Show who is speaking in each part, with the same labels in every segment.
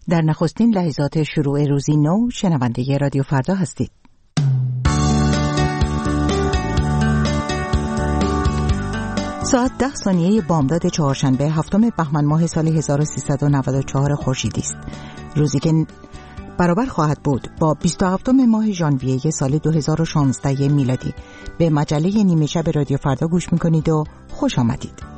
Speaker 1: در نخستین لحظات شروع روزی نو شنونده رادیو فردا هستید. ساعت 10 بامداد چهارشنبه هفتم بهمن ماه سال 1394 خورشیدی است. روزی که برابر خواهد بود با 27 ماه ژانویه سال 2016 میلادی. به مجله نیمه شب رادیو فردا گوش میکنید و خوش آمدید.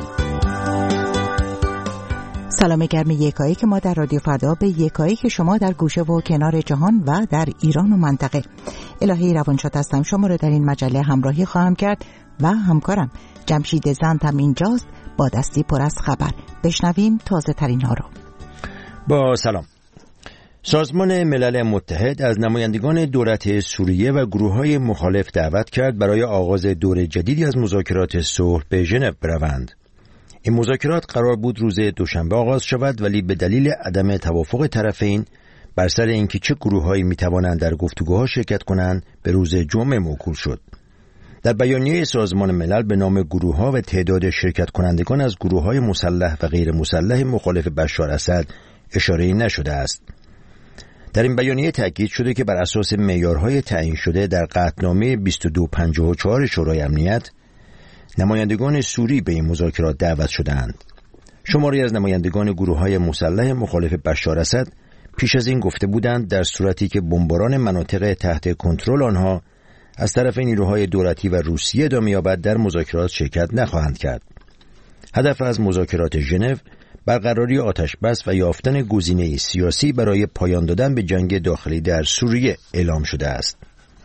Speaker 1: سلام گرم یکایی که ما در رادیو فردا به یکایی که شما در گوشه و کنار جهان و در ایران و منطقه. الهی روانشاد هستم، شما رو در این مجله همراهی خواهم کرد و همکارم جمشید زند هم اینجاست با دستی پر از خبر. بشنویم تازه ترین ها رو.
Speaker 2: با سلام. سازمان ملل متحد از نمایندگان دولت سوریه و گروه‌های مخالف دعوت کرد برای آغاز دور جدیدی از مذاکرات صلح به ژنو بروند. این مذاکرات قرار بود روز دوشنبه آغاز شود، ولی به دلیل عدم توافق طرفین بر سر اینکه چه گروه‌هایی می‌توانند در گفتگوها شرکت کنند به روز جمعه موکول شد. در بیانیه سازمان ملل به نام گروه‌ها و تعداد شرکت کنندگان از گروه‌های مسلح و غیر مسلح مخالف بشار اسد اشاره‌ای نشده است. در این بیانیه تاکید شده که بر اساس معیارهای تعیین شده در قطعنامه 2254 شورای امنیت، نمایندگان سوری به این مذاکرات دعوت شدند. شماری از نمایندگان گروه‌های مسلح مخالف بشار اسد پیش از این گفته بودند در صورتی که بمباران مناطق تحت کنترل آنها از طرف نیروهای دولتی و روسیه ادامه یابد در مذاکرات شرکت نخواهند کرد. هدف از مذاکرات ژنو برقراری آتشبس و یافتن گزینه‌ای سیاسی برای پایان دادن به جنگ داخلی در سوریه اعلام شده است.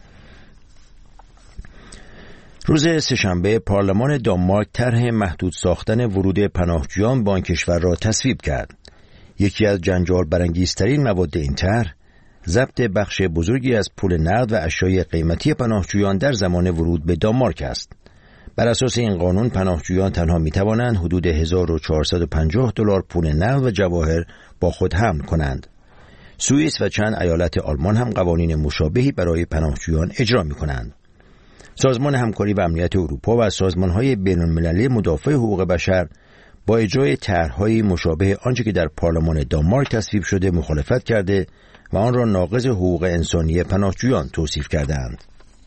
Speaker 2: روز سه‌شنبه پارلمان دانمارک طرح محدود ساختن ورود پناهجویان به آن کشور را تصویب کرد. یکی از جنجال برانگیزترین مواد این طرح ضبط بخش بزرگی از پول نقد و اشیاء قیمتی پناهجویان در زمان ورود به دانمارک است. بر اساس این قانون پناهجویان تنها می‌توانند حدود 1450 دلار پول نقد و جواهر با خود حمل کنند. سوئیس و چند ایالت آلمان هم قوانین مشابهی برای پناهجویان اجرا می‌کنند. سازمان همکاری و امنیت اروپا و سازمان‌های بین‌المللی مدافع حقوق بشر با اجرای طرح‌های مشابه آنچه که در پارلمان دانمارک تصویب شده مخالفت کرده و آن را ناقض حقوق انسانی پناهجویان توصیف کردند.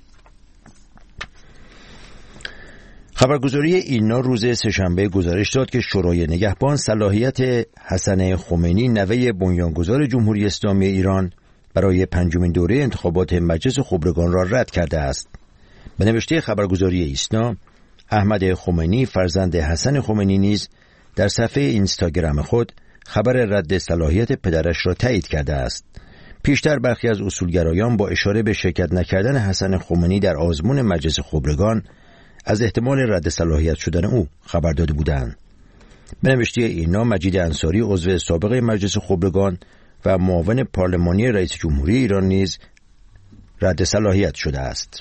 Speaker 2: خبرگزاری ایرنا روز سه‌شنبه گزارش داد که شورای نگهبان صلاحیت حسن خمینی نوه بنیانگذار جمهوری اسلامی ایران برای 5مین دوره انتخابات مجلس خبرگان را رد کرده است. به نوشته خبرگزاری ایسنا، احمد خمینی فرزند حسن خمینی نیز در صفحه اینستاگرام خود خبر رد صلاحیت پدرش را تایید کرده است. پیشتر برخی از اصولگرایان با اشاره به شرکت نکردن حسن خمینی در آزمون مجلس خبرگان از احتمال رد صلاحیت شدن او خبر داده بودند. به نوشته ایرنا، مجید انصاری عضو سابق مجلس خبرگان و معاون پارلمانی رئیس جمهوری ایران نیز رد صلاحیت شده است.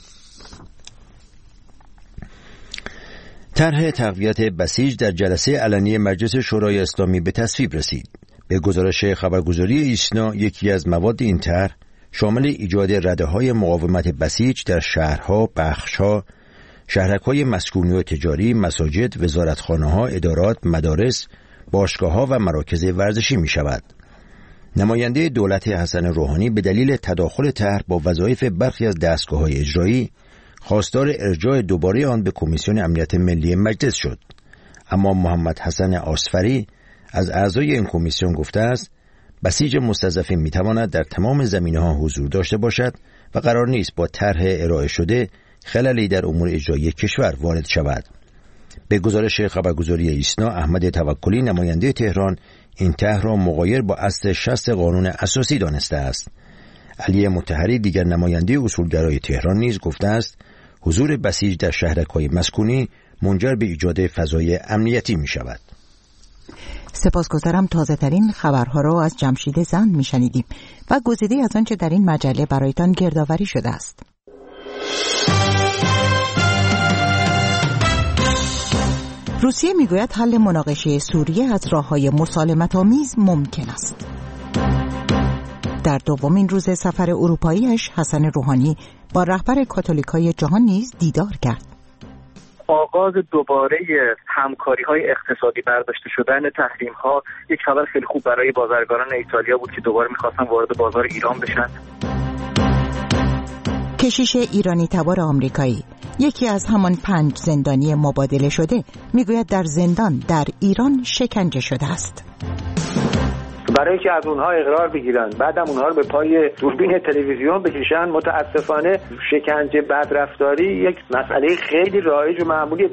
Speaker 2: طرح تقویت بسیج در جلسه علنی مجلس شورای اسلامی به تصویب رسید. به گزارش خبرگزاری ایسنا، یکی از مواد این طرح شامل ایجاد رده‌های مقاومت بسیج در شهرها، بخش‌ها، شهرک‌های مسکونی و تجاری، مساجد، وزارتخانه‌ها، ادارات، مدارس، باشگاه‌ها و مراکز ورزشی می‌شود. نماینده دولت حسن روحانی به دلیل تداخل طرح با وظایف برخی از دستگاه‌های اجرایی خواستار ارجاع دوباره آن به کمیسیون امنیت ملی مجلس شد. اما محمد حسن آصفری از اعضای این کمیسیون گفته است بسیج مستضعفین می‌تواند در تمام زمینه‌ها حضور داشته باشد و قرار نیست با طرح ارائه شده خللی در امور اجرایی کشور وارد شود. به گزارش خبرگزاری ایسنا، احمد توکلی نماینده تهران این طرح را مغایر با اصل 60 قانون اساسی دانسته است. علی مطهری دیگر نماینده اصولگرای تهران نیز گفته است حضور بسیج در شهرک‌های مسکونی منجر به ایجاد فضای امنیتی می شود.
Speaker 1: سپاسگزارم. تازه ترین خبرها را از جمشید زند می شنیدیم و گزیده از آنچه در این مجله برایتان گردآوری شده است. روسیه میگوید حل مناقشه سوریه از راه‌های مسالمت‌آمیز ممکن است. در دومین روز سفر اروپاییش حسن روحانی با رهبر کاتولیکای جهان نیز دیدار کرد.
Speaker 3: آغاز دوباره همکاری‌های اقتصادی، برداشته شدن تحریم‌ها یک خبر خیلی خوب برای بازرگانان ایتالیا بود که دوباره می‌خواستن وارد بازار ایران بشن.
Speaker 1: کشیش ایرانی تبار آمریکایی، یکی از همان 5 زندانی مبادله شده، میگوید در زندان در ایران شکنجه شده است.
Speaker 4: برای که از اونها اقرار بگیرن، بعدم اونها رو به پای دوربین تلویزیون بکشن، متاسفانه شکنجه، بدرفتاری یک مسئله خیلی رایج و معمولی.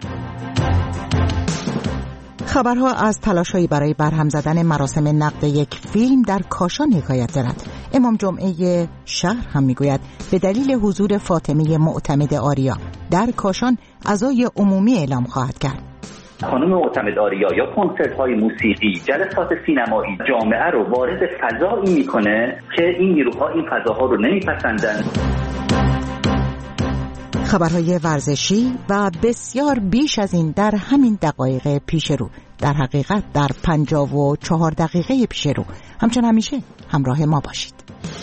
Speaker 1: خبرها از تلاش‌هایی برای برهم زدن مراسم نقد یک فیلم در کاشان حکایت دارد. امام جمعه شهر هم میگوید به دلیل حضور فاطمه معتمد آریا در کاشان عزای عمومی اعلام خواهد کرد.
Speaker 5: خانم معتمد آریا یا کنسرت‌های موسیقی، جلسات سینمایی جامعه رو وارد فضایی میکنه که این نیروها این فضاها رو نمیپسندن.
Speaker 1: خبرهای ورزشی و بسیار بیش از این در همین دقایق پیش رو، در حقیقت در 54 دقیقه پیش رو. همچون همیشه همراه ما باشید.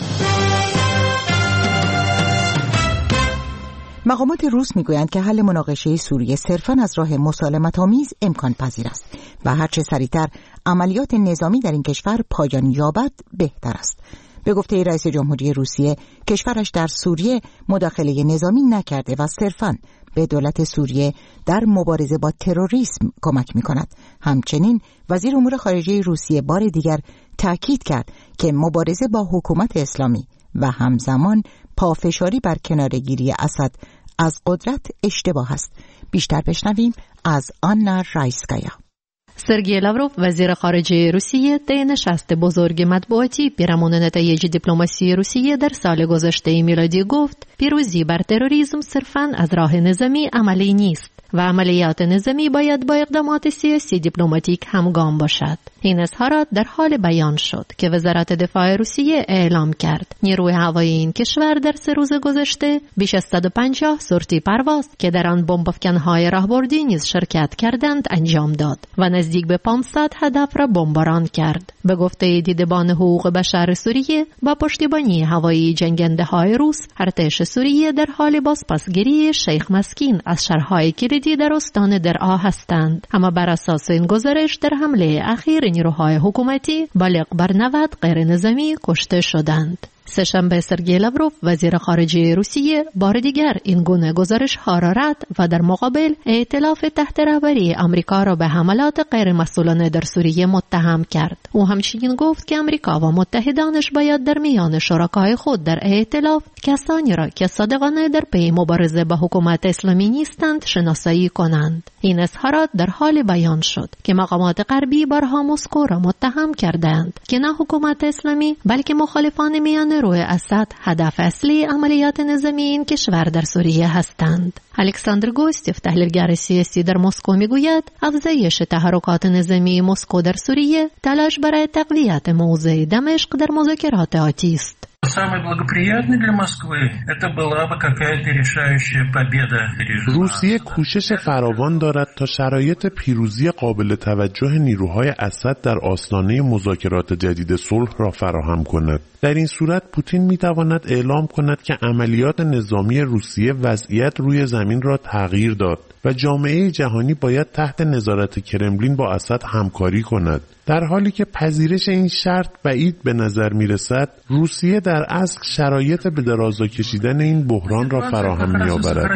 Speaker 1: مقامات روس میگویند که حل مناقشه سوریه صرفاً از راه مسالمت‌آمیز امکان پذیر است و هرچه سریعتر عملیات نظامی در این کشور پایان یابد بهتر است. به گفته رئیس جمهوری روسیه، کشورش در سوریه مداخله نظامی نکرده و صرفاً به دولت سوریه در مبارزه با تروریسم کمک می‌کند. همچنین وزیر امور خارجه روسیه بار دیگر تاکید کرد که مبارزه با حکومت اسلامی و همزمان پافشاری بر کناره‌گیری اسد از قدرت اشتباه است. بیشتر بشنویم از آنا رایسکایا.
Speaker 6: سرگئی لاوروف وزیر خارجه روسیه در نشست بزرگ مطبوعاتی پیرامون نتایج دیپلماسی روسیه در سال گذشته میلادی گفت پیروزی بر تروریسم صرفاً از راه نظامی عملی نیست و عملیات نظامی باید با اقدامات سیاسی دیپلماتیک همگام باشد. این اظهارات در حال بیان شد که وزارت دفاع روسیه اعلام کرد نیروی هوایی این کشور در 3 روز گذشته بیش از 150 سورتی پرواز که در آن بمب‌افکن‌های راهبردی نیز شرکت کردند انجام داد و نزدیک به 500 هدف را بمباران کرد. به گفته دیدبان حقوق بشر سوریه، با پشتیبانی هوایی جنگنده‌های روس، ارتش سوریه در حال بازپسگیری شیخ مسکین از شهرهای کلیدی در استان درعا هستند. اما بر اساس این گزارش در حمله اخیر نیروهای حکومتی بالغ بر 90 غیر نظامی کشته شدند. سه‌شنبه سرگئی لاوروف وزیر خارجه روسیه بار دیگر این گونه گزارش‌ها را رد و در مقابل ائتلاف تحت رهبری آمریکا را به حملات غیر مسئولانه در سوریه متهم کرد. او همچنین گفت که آمریکا و متحدانش باید در میان شرکای خود در ائتلاف کسانی را که صادقانه در پی مبارزه با حکومت اسلامی نیستند شناسایی کنند. این اظهارات در حال بیان شد که مقامات غربی بارها مسکو را متهم کردند که نه حکومت اسلامی بلکه مخالفان میان روی اسد هدف اصلی عملیات نظامی این کشور در سوریه هستند. الکساندر گوستیف تحلیلگر سیاسی در مسکو میگوید افزایش تحرکات نظامی مسکو در سوریه تلاش برای تقویت موضع دمشق در مذاکرات آتی است.
Speaker 7: Самый благоприятный для Москвы это была бы какая-то решающая победа режима.
Speaker 8: روسیه کوشش فراوان دارد تا شرایط پیروزی قابل توجه نیروهای اسد در آستانه مذاکرات جدید صلح را فراهم کند. در این صورت پوتین میتواند اعلام کند که عملیات نظامی روسیه وضعیت روی زمین را تغییر داد و جامعه جهانی باید تحت نظارت کرملین با اسد همکاری کند. در حالی که پذیرش این شرط بعید به نظر میرسد، روسیه در اصل شرایط به درازا کشیدن این بحران را فراهم می‌آورد.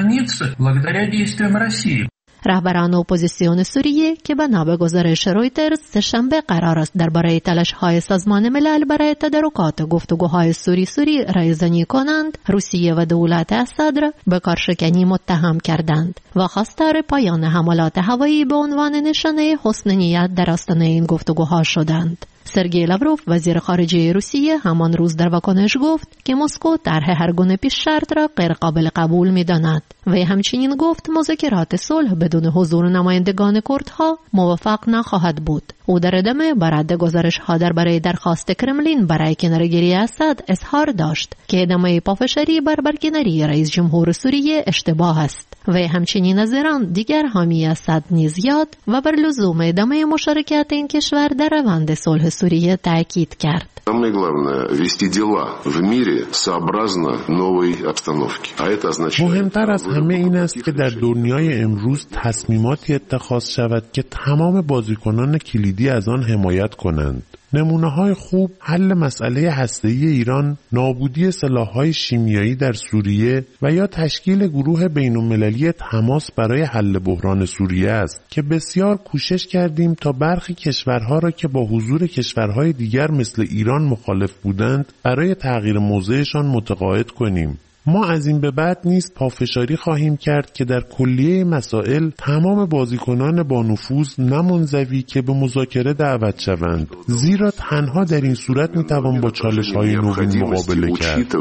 Speaker 6: رهبران اپوزیسیون سوریه که بنا به گزارش رویترز سه‌شنبه قرار است درباره تلاش‌های سازمان ملل برای تدارکات گفتگوهای سوری رایزنی کنند، روسیه و دولت اسد را به کارشکنی متهم کردند و خواستار پایان حملات هوایی به عنوان نشانه حسن نیت در آستانه این گفتگوها شدند. سرگئی لاوروف وزیر خارجه روسیه همان روز در واکنش گفت که مسکو طرح هر گونه پیش شرط را غیر قابل قبول می‌داند و همچنین گفت مذاکرات صلح بدون حضور نمایندگان کردها موفق نخواهد بود. او در ادامه بر رد گزارش‌ها درباره درخواست کرملین برای کناره‌گیری اسد اظهار داشت که ادامه پافشاری بر برکناری رئیس جمهور سوریه اشتباه است و همچنین از ایران دیگر حامی اسد نیز یاد و بر لزوم ادامه مشارکت این کشور در روند صلح سوریه تاکید کرد.
Speaker 9: Самое главное – вести дела в мире сообразно новой обстановке. А это означает...
Speaker 8: مهمتر از همه این است که در دنیای امروز تصمیماتی اتخاذ شود که تمام بازیکنان کلیدی از آن حمایت کنند. نمونه‌های خوب حل مسئله هسته‌ای ایران، نابودی سلاح‌های شیمیایی در سوریه و یا تشکیل گروه بین‌المللی تماس برای حل بحران سوریه است که بسیار کوشش کردیم تا برخی کشورها را که با حضور کشورهای دیگر مثل ایران مخالف بودند برای تغییر موضعشان متقاعد کنیم. ما از این به بعد نیز پافشاری خواهیم کرد که در کلیه مسائل تمام بازیکنان با نفوذ نه منزوی که به مذاکره دعوت شوند، زیرا تنها در این صورت میتوان با چالش‌های نوین مقابله کرد.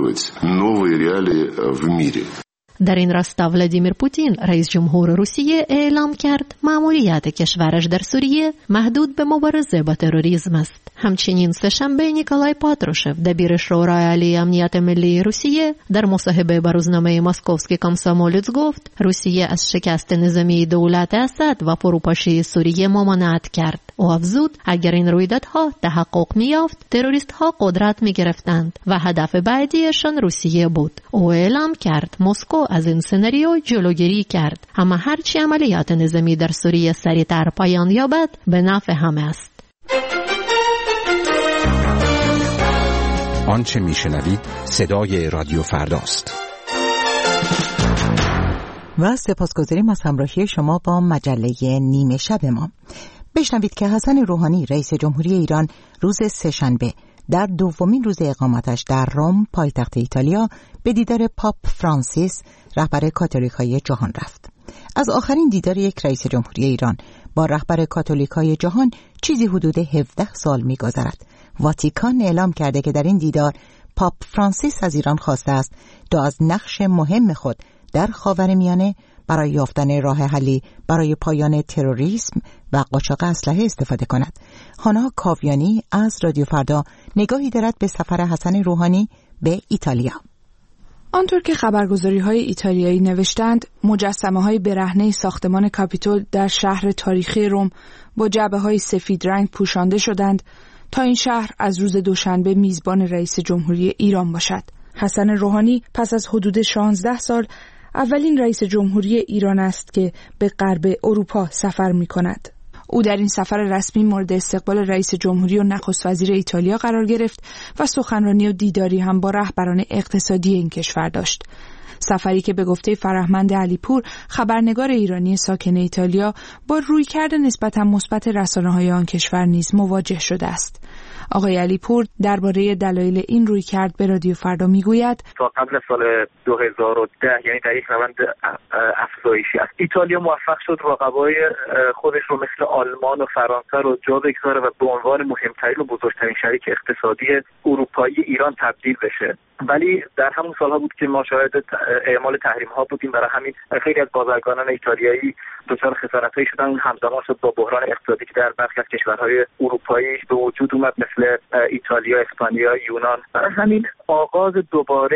Speaker 6: در این راستا ولادیمیر پوتین رئیس جمهور روسیه اعلام کرد مأموریت کشورش در سوریه محدود به مبارزه با تروریسم است. همچنین سه‌شنبه نیکولای پاتروشف دبیر شورای عالی امنیت ملی روسیه در مصاحبه با روزنامه ماسکوفسکی کامسومولتس گفت روسیه از شکست نظامی دولت اسد و فروپاشی سوریه ممانعت کرد. او افزود اگر این رویدادها تحقق می‌یافت تروریست‌ها قدرت می‌گرفتند و هدف بعدیشان روسیه بود. او اعلام کرد مسکو از این سناریو جلوگیری کرد، اما هرچی عملیات نظامی در سوریه سریعتر پایان یابد به نفع همه است.
Speaker 10: آنچه میشنوید صدای رادیو فرداست.
Speaker 1: و سپاسگزاریم از همراهی شما با مجله نیمه شب ما. بشنوید که حسن روحانی رئیس جمهوری ایران روز سه‌شنبه در دومین روز اقامتش در روم پایتخت ایتالیا به دیدار پاپ فرانسیس رهبر کاتولیکای جهان رفت. از آخرین دیدار یک رئیس جمهوری ایران با رهبر کاتولیکای جهان چیزی حدود 17 سال می‌گذرد. واتیکان اعلام کرده که در این دیدار پاپ فرانسیس از ایران خواسته است تا از نقش مهم خود در خاورمیانه برای یافتن راه حلی برای پایان تروریسم و قاچاق اسلحه استفاده کند. هانا کاویانی از رادیو فردا نگاهی دارد به سفر حسن روحانی به ایتالیا.
Speaker 11: آنطور که خبرگزاری‌های ایتالیایی نوشتند، مجسمه‌های برهنه ساختمان کاپیتول در شهر تاریخی روم با جعبه‌های سفید رنگ پوشانده شدند تا این شهر از روز دوشنبه میزبان رئیس جمهوری ایران باشد. حسن روحانی پس از حدود 16 سال اولین رئیس جمهوری ایران است که به غرب اروپا سفر می‌کند. او در این سفر رسمی مورد استقبال رئیس جمهوری و نخست وزیر ایتالیا قرار گرفت و سخنرانی و دیداری هم با رهبران اقتصادی این کشور داشت. سفری که به گفته فرهمند علیپور خبرنگار ایرانی ساکن ایتالیا با رویکرد نسبتاً مثبت رسانه‌های آن کشور نیز مواجه شده است. آقای علیپور درباره دلایل این رویکرد به رادیو فردا میگوید
Speaker 3: تا قبل سال 2010 یعنی در یک روند افزایشی است. ایتالیا موفق شد رقبای خودش رو مثل آلمان و فرانسه رو جا بگذاره و به عنوان مهمترین و بزرگترین شریک اقتصادی اروپایی ایران تبدیل بشه. ولی در همون سالها بود که ما شاهد اعمال تحریم‌ها بودیم. برای همین خیلی از بازرگانان ایتالیایی دچار خسارت‌هایی شدن. همزمان شد با بحران اقتصادی که در برخی از کشورهای اروپایی به وجود اومد مثل ایتالیا، اسپانیا، یونان. برای همین آغاز دوباره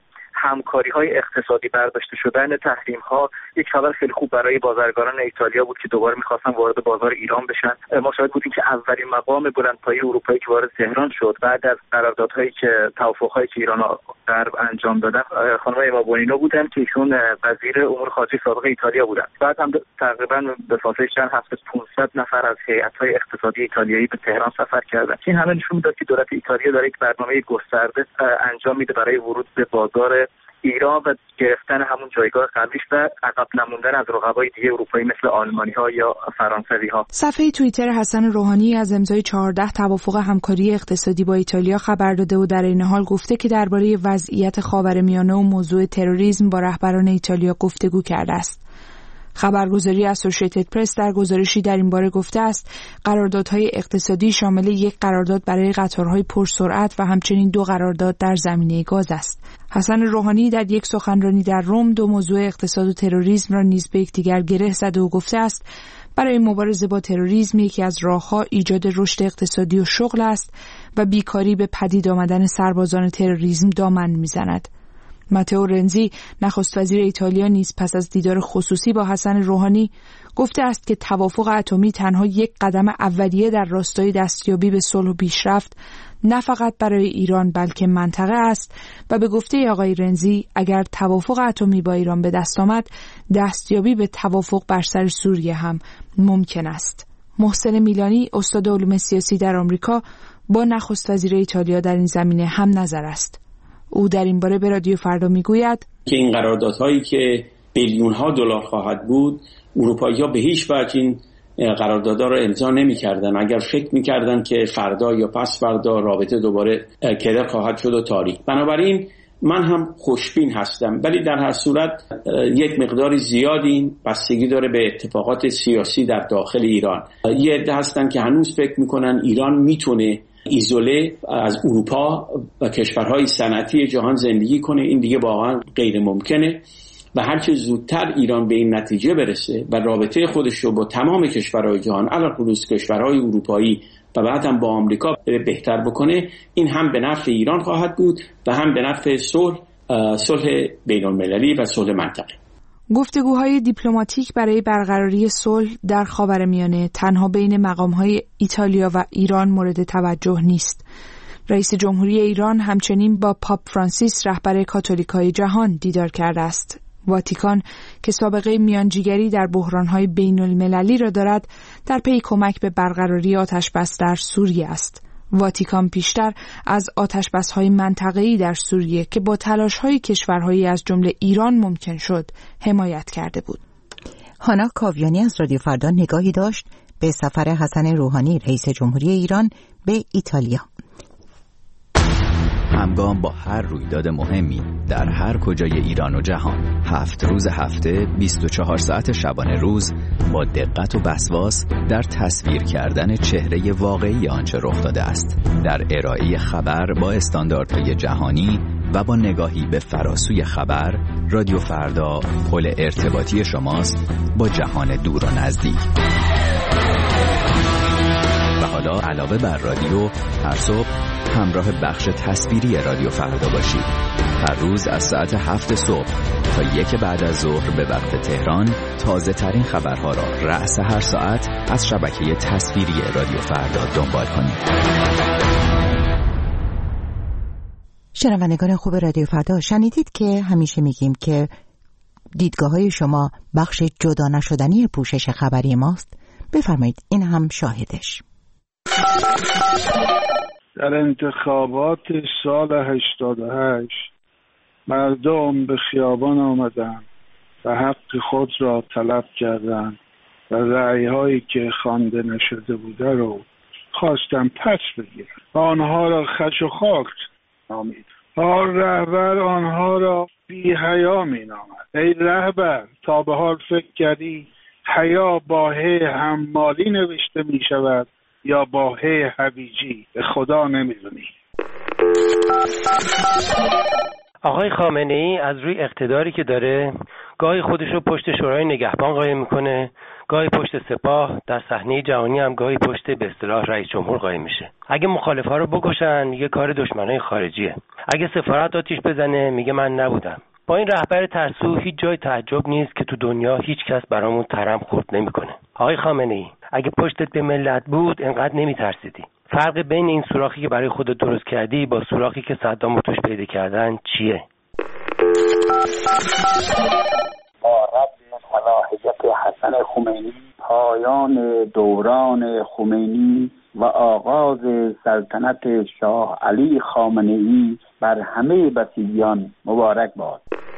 Speaker 3: همکاری‌های اقتصادی برداشته شدن تحریم‌ها یک خبر خیلی خوب برای بازرگانان ایتالیا بود که دوباره می‌خواستن وارد بازار ایران بشن. ما شاهد بودیم که اولین مقام بلندپایه اروپایی که وارد تهران شد بعد از قراردادهایی که توافق‌هایی که ایران و غرب انجام دادن خانم ایما بونینو بودن که ایشون وزیر امور خارجه سابق ایتالیا بودن. بعد هم تقریبا به فاصله چند هفته 500 نفر از هیئت‌های اقتصادی ایتالیایی به تهران سفر کردند. این همه نشون می‌داد که دولت ایتالیا داره یک برنامه گسترده انجام میده برای ورود به بازار ایران و گرفتن همون جایگاه قبلیش و عقب نموندن از رقبای دیگه اروپایی مثل آلمانی‌ها یا فرانسوی‌ها.
Speaker 11: صفحه توییتر حسن روحانی از امضای 14 توافق همکاری اقتصادی با ایتالیا خبر داده و در این حال گفته که درباره وضعیت خاورمیانه و موضوع تروریسم با رهبران ایتالیا گفتگو کرده است. خبرگزاری اسوسییتد پرس در گزارشی در این باره گفته است قراردادهای اقتصادی شامل یک قرارداد برای قطارهای پرسرعت و همچنین 2 قرارداد در زمینه گاز است. حسن روحانی در یک سخنرانی در روم 2 موضوع اقتصاد و تروریسم را نیز به یکدیگر گره زده و گفته است برای مبارزه با تروریسم یکی از راه‌ها ایجاد رشد اقتصادی و شغل است و بیکاری به پدید آمدن سربازان تروریسم دامن می‌زند. ماتئو رنزی نخست وزیر ایتالیا نیز پس از دیدار خصوصی با حسن روحانی گفته است که توافق اتمی تنها یک قدم اولیه در راستای دستیابی به صلح و پیشرفت نه فقط برای ایران بلکه منطقه است و به گفته آقای رنزی اگر توافق اتمی با ایران به دست آمد دستیابی به توافق بر سر سوریه هم ممکن است. محسن میلانی استاد علوم سیاسی در آمریکا با نخست وزیر ایتالیا در این زمینه هم نظر است. او در این باره به رادیو فردا میگوید
Speaker 12: که این قراردادهایی که بیلیون‌ها دلار خواهد بود، اروپایی‌ها به هیچ وجه این قراردادها را امضا نمی‌کردند اگر فکر می‌کردند که فردا یا پس فردا رابطه دوباره کدر خواهد شد و تاریک. بنابراین من هم خوشبین هستم، ولی در هر صورت یک مقدار زیادی بستگی داره به اتفاقات سیاسی در داخل ایران. یه عده هستن که هنوز فکر می‌کنن ایران میتونه ایزوله از اروپا و کشورهای صنعتی جهان زندگی کنه. این دیگه واقعا غیر ممکنه و هرچه زودتر ایران به این نتیجه برسه و رابطه خودش رو با تمام کشورهای جهان علاوه بر کشورهای اروپایی و بعد هم با آمریکا بهتر بکنه، این هم به نفع ایران خواهد بود و هم به نفع صلح بین‌المللی و صلح منطقه.
Speaker 11: گفتگوهای دیپلماتیک برای برقراری صلح در خاورمیانه تنها بین مقام‌های ایتالیا و ایران مورد توجه نیست. رئیس جمهوری ایران همچنین با پاپ فرانسیس رهبر کاتولیکای جهان دیدار کرده است. واتیکان که سابقه میانجیگری در بحران‌های بین‌المللی را دارد، در پی کمک به برقراری آتش‌بس در سوریه است. واتیکان پیشتر از آتش‌بس‌های منطقه‌ای در سوریه که با تلاش‌های کشورهایی از جمله ایران ممکن شد، حمایت کرده بود.
Speaker 1: هانا کاویانی از رادیو فردا نگاهی داشت به سفر حسن روحانی رئیس جمهوری ایران به ایتالیا.
Speaker 13: همگام با هر رویداد مهمی در هر کجای ایران و جهان، 7 روز هفته 24 ساعت شبانه روز با دقت و وسواس در تصویر کردن چهره واقعی آنچه رخ داده است، در ارائه خبر با استانداردهای جهانی و با نگاهی به فراسوی خبر، رادیو فردا پل ارتباطی شماست با جهان دور و نزدیک. و حالا علاوه بر رادیو، هر صبح همراه بخش تصویری رادیو فردا باشید. هر روز از ساعت 7 صبح تا 1 بعد از ظهر به وقت تهران تازه ترین خبرها را رأس هر ساعت از شبکه تصویری رادیو فردا دنبال کنید.
Speaker 1: شنوندگان خوب رادیو فردا، شنیدید که همیشه میگیم که دیدگاه‌های شما بخش جدا نشدنی پوشش خبری ماست. بفرمایید این هم شاهدش.
Speaker 14: در انتخابات سال 88 مردم به خیابان آمدند و حق خود را طلب کردند و رأی‌هایی که خوانده نشده بوده رو خواستن پس بگیرن و آنها را خش و خاک نامید. حال رهبر آنها را بی حیا می نامد. ای رهبر، تا به حال فکر کردی حیا با ه حمالی نوشته می شود یا با ه هویجی؟ به خدا نمیدونی.
Speaker 15: آقای خامنه ای از روی اقتداری که داره گاهی خودش رو پشت شورای نگهبان قایم میکنه، گاهی پشت سپاه، در صحنه جهانی هم گاهی پشت به اصطلاح رئیس جمهور قایم میشه. اگه مخالفا رو بکشن میگه کار دشمنای خارجیه، اگه سفارت آتیش بزنه میگه من نبودم. با این رهبر ترسو هیچ جای تعجب نیست که تو دنیا هیچ کس برامون ترم خورد نمیکنه. آقای خامنه ای، اگه پشتت به ملت بود انقدر نمیترسیدی. فرق بین این سوراخی که برای خودت درست کردی با سوراخی که صدام توش پیدا کردن چیه؟
Speaker 16: با رد صلاحیت حسن خمینی، پایان دوران خمینی و آغاز سلطنت شاه علی خامنه ای بر همه بسیجیان مبارک باد.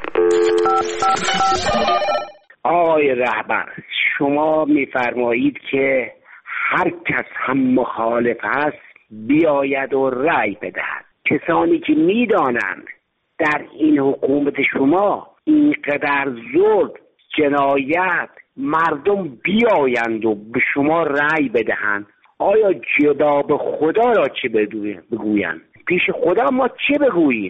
Speaker 17: آقای رهبر، شما میفرمایید که هر کس هم مخالف است بیاید و رأی بدهد. کسانی که میدانند در این حکومت شما اینقدر ظلم، جنایت، مردم بیایند و به شما رأی بدهند، آیا جدا به خدا را چه بگویند؟ پیش خدا ما چه بگوییم؟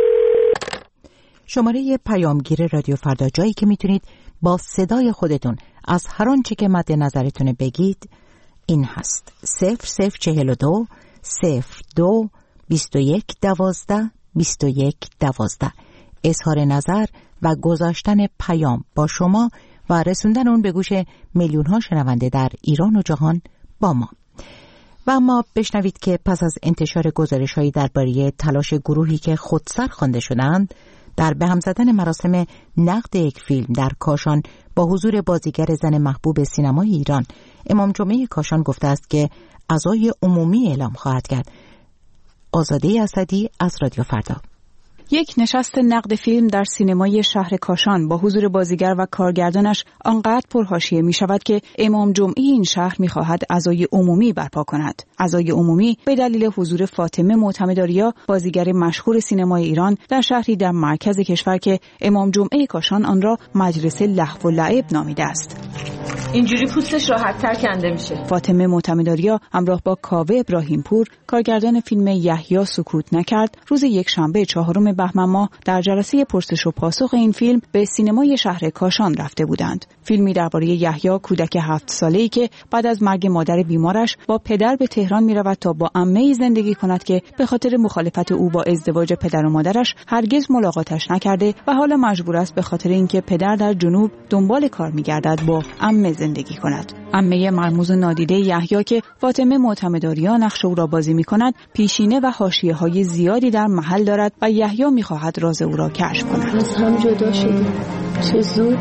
Speaker 1: شماره پیامگیر رادیو فردا، جایی که میتونید با صدای خودتون از هر آنچه که مد نظرتونه بگید این هست: 0042 02 21 12 21 12. اظهار نظر و گذاشتن پیام با شما و رسوندن اون به گوش میلیون ها شنونده در ایران و جهان با ما. و اما بشنوید که پس از انتشار گزارش‌هایی درباره تلاش گروهی که خودسر خوانده شدند در به هم زدن مراسم نقد یک فیلم در کاشان با حضور بازیگر زن محبوب سینمای ایران، امام جمعه کاشان گفته است که عزای عمومی اعلام خواهد کرد. آزاده اسدی از رادیو فردا.
Speaker 11: یک نشست نقد فیلم در سینمای شهر کاشان با حضور بازیگر و کارگردانش آنقدر پرحاشیه می شود که امام جمعه این شهر می خواهد عزای عمومی برپا کند. عزای عمومی به دلیل حضور فاطمه معتمدآریا، بازیگر مشهور سینمای ایران در شهری در مرکز کشور که امام جمعه کاشان آن را مجلس لهو و لعب نامیده است.
Speaker 18: اینجوری پوستش راحت‌تر کنده میشه.
Speaker 11: فاطمه معتمدآریا همراه با کاوه ابراهیم پور، کارگردان فیلم یحیی سکوت نکرد، روز یکشنبه 4 بهمن ماه در جلسه پرسش و پاسخ این فیلم به سینمای شهر کاشان رفته بودند. فیلمی درباره یحیی، کودک 7 ساله‌ای که بعد از مرگ مادر بیمارش با پدر به تهران می‌رود تا با عمه‌ای زندگی کند که به خاطر مخالفت او با ازدواج پدر و مادرش هرگز ملاقاتش نکرده و حالا مجبور است به خاطر اینکه پدر در جنوب دنبال کار می‌گردد با عمه زندگی کند. عمه مرموز و نادیده یحیی که فاطمه معتمدآریا نقش او را بازی می‌کند، پیشینه و حاشیه‌های زیادی در محل دارد و یحیی می‌خواهد راز او را کشف کند.
Speaker 18: از هم جدا شدیم. چه زود.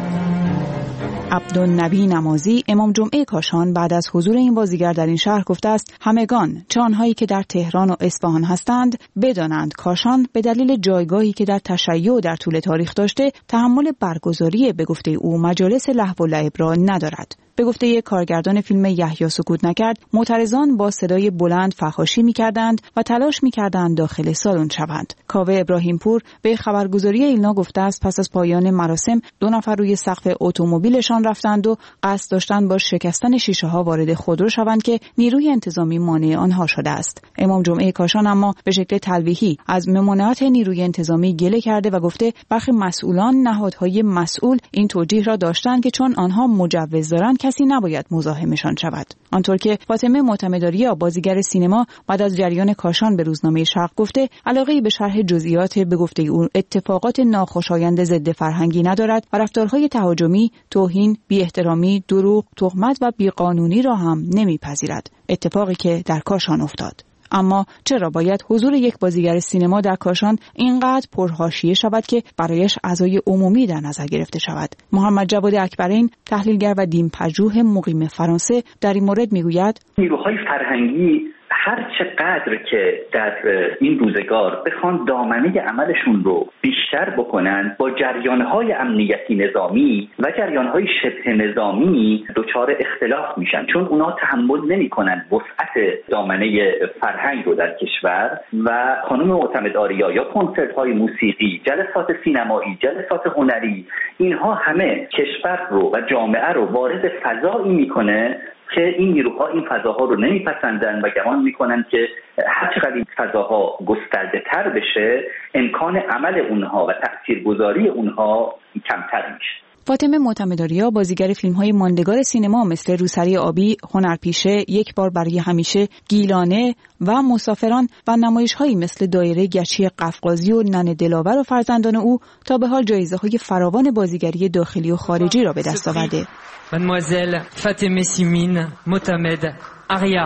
Speaker 11: عبدالنبی نمازی، امام جمعه کاشان، بعد از حضور این بازیگر در این شهر گفته است همگان، چه آنهایی که در تهران و اصفهان هستند، بدانند کاشان به دلیل جایگاهی که در تشیع در طول تاریخ داشته، تحمل برگزاری به گفته او مجالس لهو و لعب را ندارد. به گفته یک کارگردان فیلم یحیی سکوت نکرد، معترضان با صدای بلند فحاشی می‌کردند و تلاش می‌کردند داخل سالن شوند. کاوه ابراهیم پور به خبرگزاری ایلنا گفته است پس از پایان مراسم 2 نفر روی سقف اتومبیلشان رفتند و قصد داشتند با شکستن شیشه‌ها وارد خودرو شوند که نیروی انتظامی مانع آنها شده است. امام جمعه کاشان اما به شکل تلویحی از ممانعت نیروی انتظامی گله کرده و گفته برخی مسئولان، نهادهای مسئول این توجیه را داشتند که چون آنها مجوز دارند کسی نباید مزاحمشان شود. آنطور که فاطمه معتمدآریا، بازیگر سینما، بعد از جریان کاشان به روزنامه شرق گفته علاقه‌ای به شرح جزئیات به گفته او اتفاقات ناخوشایند ضد فرهنگی ندارد و رفتارهای تهاجمی، توهین، بی‌احترامی، دروغ، تهمت و بیقانونی را هم نمیپذیرد. اتفاقی که در کاشان افتاد. اما چرا باید حضور یک بازیگر سینما در کاشان اینقدر پرحاشیه شود که برایش عزای عمومی در نظر گرفته شود؟ محمد جواد اکبرین، تحلیلگر و دین پژوه مقیم فرانسه، در این مورد میگوید
Speaker 5: نیروهای فرهنگی هر چقدر که در این روزگار بخوان دامنه عملشون رو بیشتر بکنن، با جریانهای امنیتی نظامی و جریانهای شبه نظامی دچار اختلاف میشن، چون اونا تحمل نمیکنن وسعت دامنه فرهنگ رو در کشور. و خانم معتمدآریا یا کنسرت‌های موسیقی، جلسات سینمایی، جلسات هنری، اینها همه کشور رو و جامعه رو وارد فضایی میکنه که این نیروها این فضاها رو نمیپسندن و گمان میکنن که هر چقدر این فضاها گسترده تر بشه، امکان عمل اونها و تاثیرگذاری اونها کمتر میشه.
Speaker 11: فاطمه معتمدآریا، بازیگر فیلم‌های ماندگار سینما مثل روسری آبی، هنرپیشه، یک بار برای همیشه، گیلانه و مسافران و نمایش‌هایی مثل دایره گچی قفقازی و ننه دلاور و فرزندان او تا به حال جایزه‌های فراوان بازیگری داخلی و خارجی را به دست آورده.
Speaker 19: مادموازل فاطمه سیمین معتمدآریا.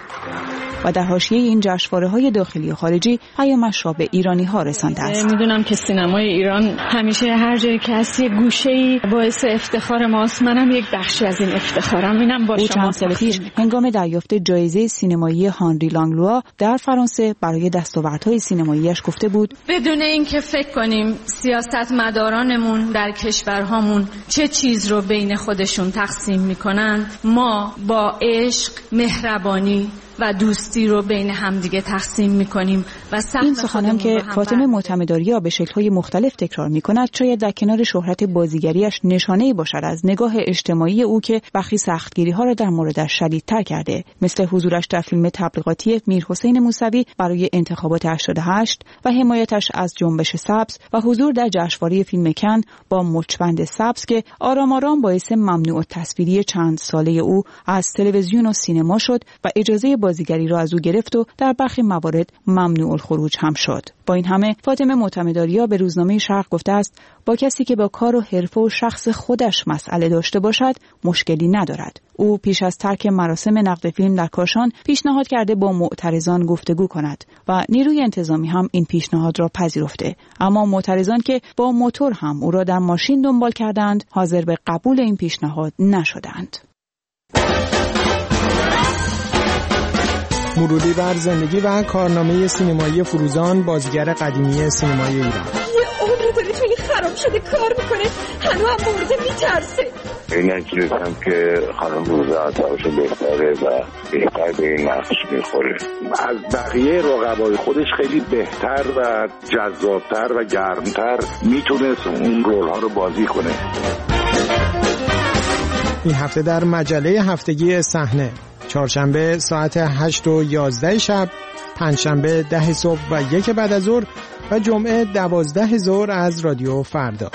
Speaker 11: و در حاشیه این جشنواره‌های داخلی و خارجی پیامش را به ایرانی‌ها رسانده است.
Speaker 18: میدونم که سینمای ایران همیشه هر جایی که هست یک گوشه‌ای باعث افتخار ماست. منم یک بخشی از این افتخارم. اینم با شما.
Speaker 11: چند سال پیش هنگام دریافت جایزه سینمایی هانری لانگلوا در فرانسه برای دستاوردهای سینماییش گفته بود:
Speaker 18: بدون اینکه فکر کنیم سیاستمدارانمون در کشورهامون چه چیز رو بین خودشون تقسیم می‌کنن، ما با عشق، مهربانی و دوستی رو بین همدیگه تقسیم میکنیم و
Speaker 11: این سخنان که فاطمه معتمدآریا به شکل‌های مختلف تکرار میکند شاید در کنار شهرت بازیگریش نشانه‌ای باشد از نگاه اجتماعی او که برخی سختگیری‌ها را در موردش شدیدتر کرده، مثل حضورش در فیلم تبلیغاتی میرحسین موسوی برای انتخابات 88 و حمایتش از جنبش سبز و حضور در جشنواره فیلم کن با مچبند سبز که آرام آرام باعث ممنوع التصویری چند ساله او از تلویزیون و سینما شد و اجازه بازیگری را از او گرفت و در برخی موارد ممنوع الخروج هم شد. با این همه فاطمه معتمدآریا به روزنامه شرق گفته است با کسی که با کار و حرفه و شخص خودش مسئله داشته باشد مشکلی ندارد. او پیش از ترک مراسم نقد فیلم در کاشان پیشنهاد کرده با معترضان گفتگو کند و نیروی انتظامی هم این پیشنهاد را پذیرفته، اما معترضان که با موتور هم او را در ماشین دنبال کردند حاضر به قبول این پیشنهاد نشدند.
Speaker 20: مرودی بر زندگی و کارنامه سینمایی فروزان، بازیگر قدیمی سینمای ایران.
Speaker 21: یه عمر داره توی خراب شده کار میکنه، هنو هم مرده میترسه.
Speaker 22: این نجلسم که خانم روزه عطاوش بهتره و بهتر به این نقش میخوره.
Speaker 16: از بقیه رقبای خودش خیلی بهتر و جذابتر و گرمتر میتونست اون رول ها رو بازی کنه.
Speaker 20: این هفته در مجله هفتگی صحنه، چهارشنبه ساعت 8 و 11 شب، پنجشنبه 10 صبح و 1 بعد از ظهر و جمعه 12 ظهر از رادیو فردا.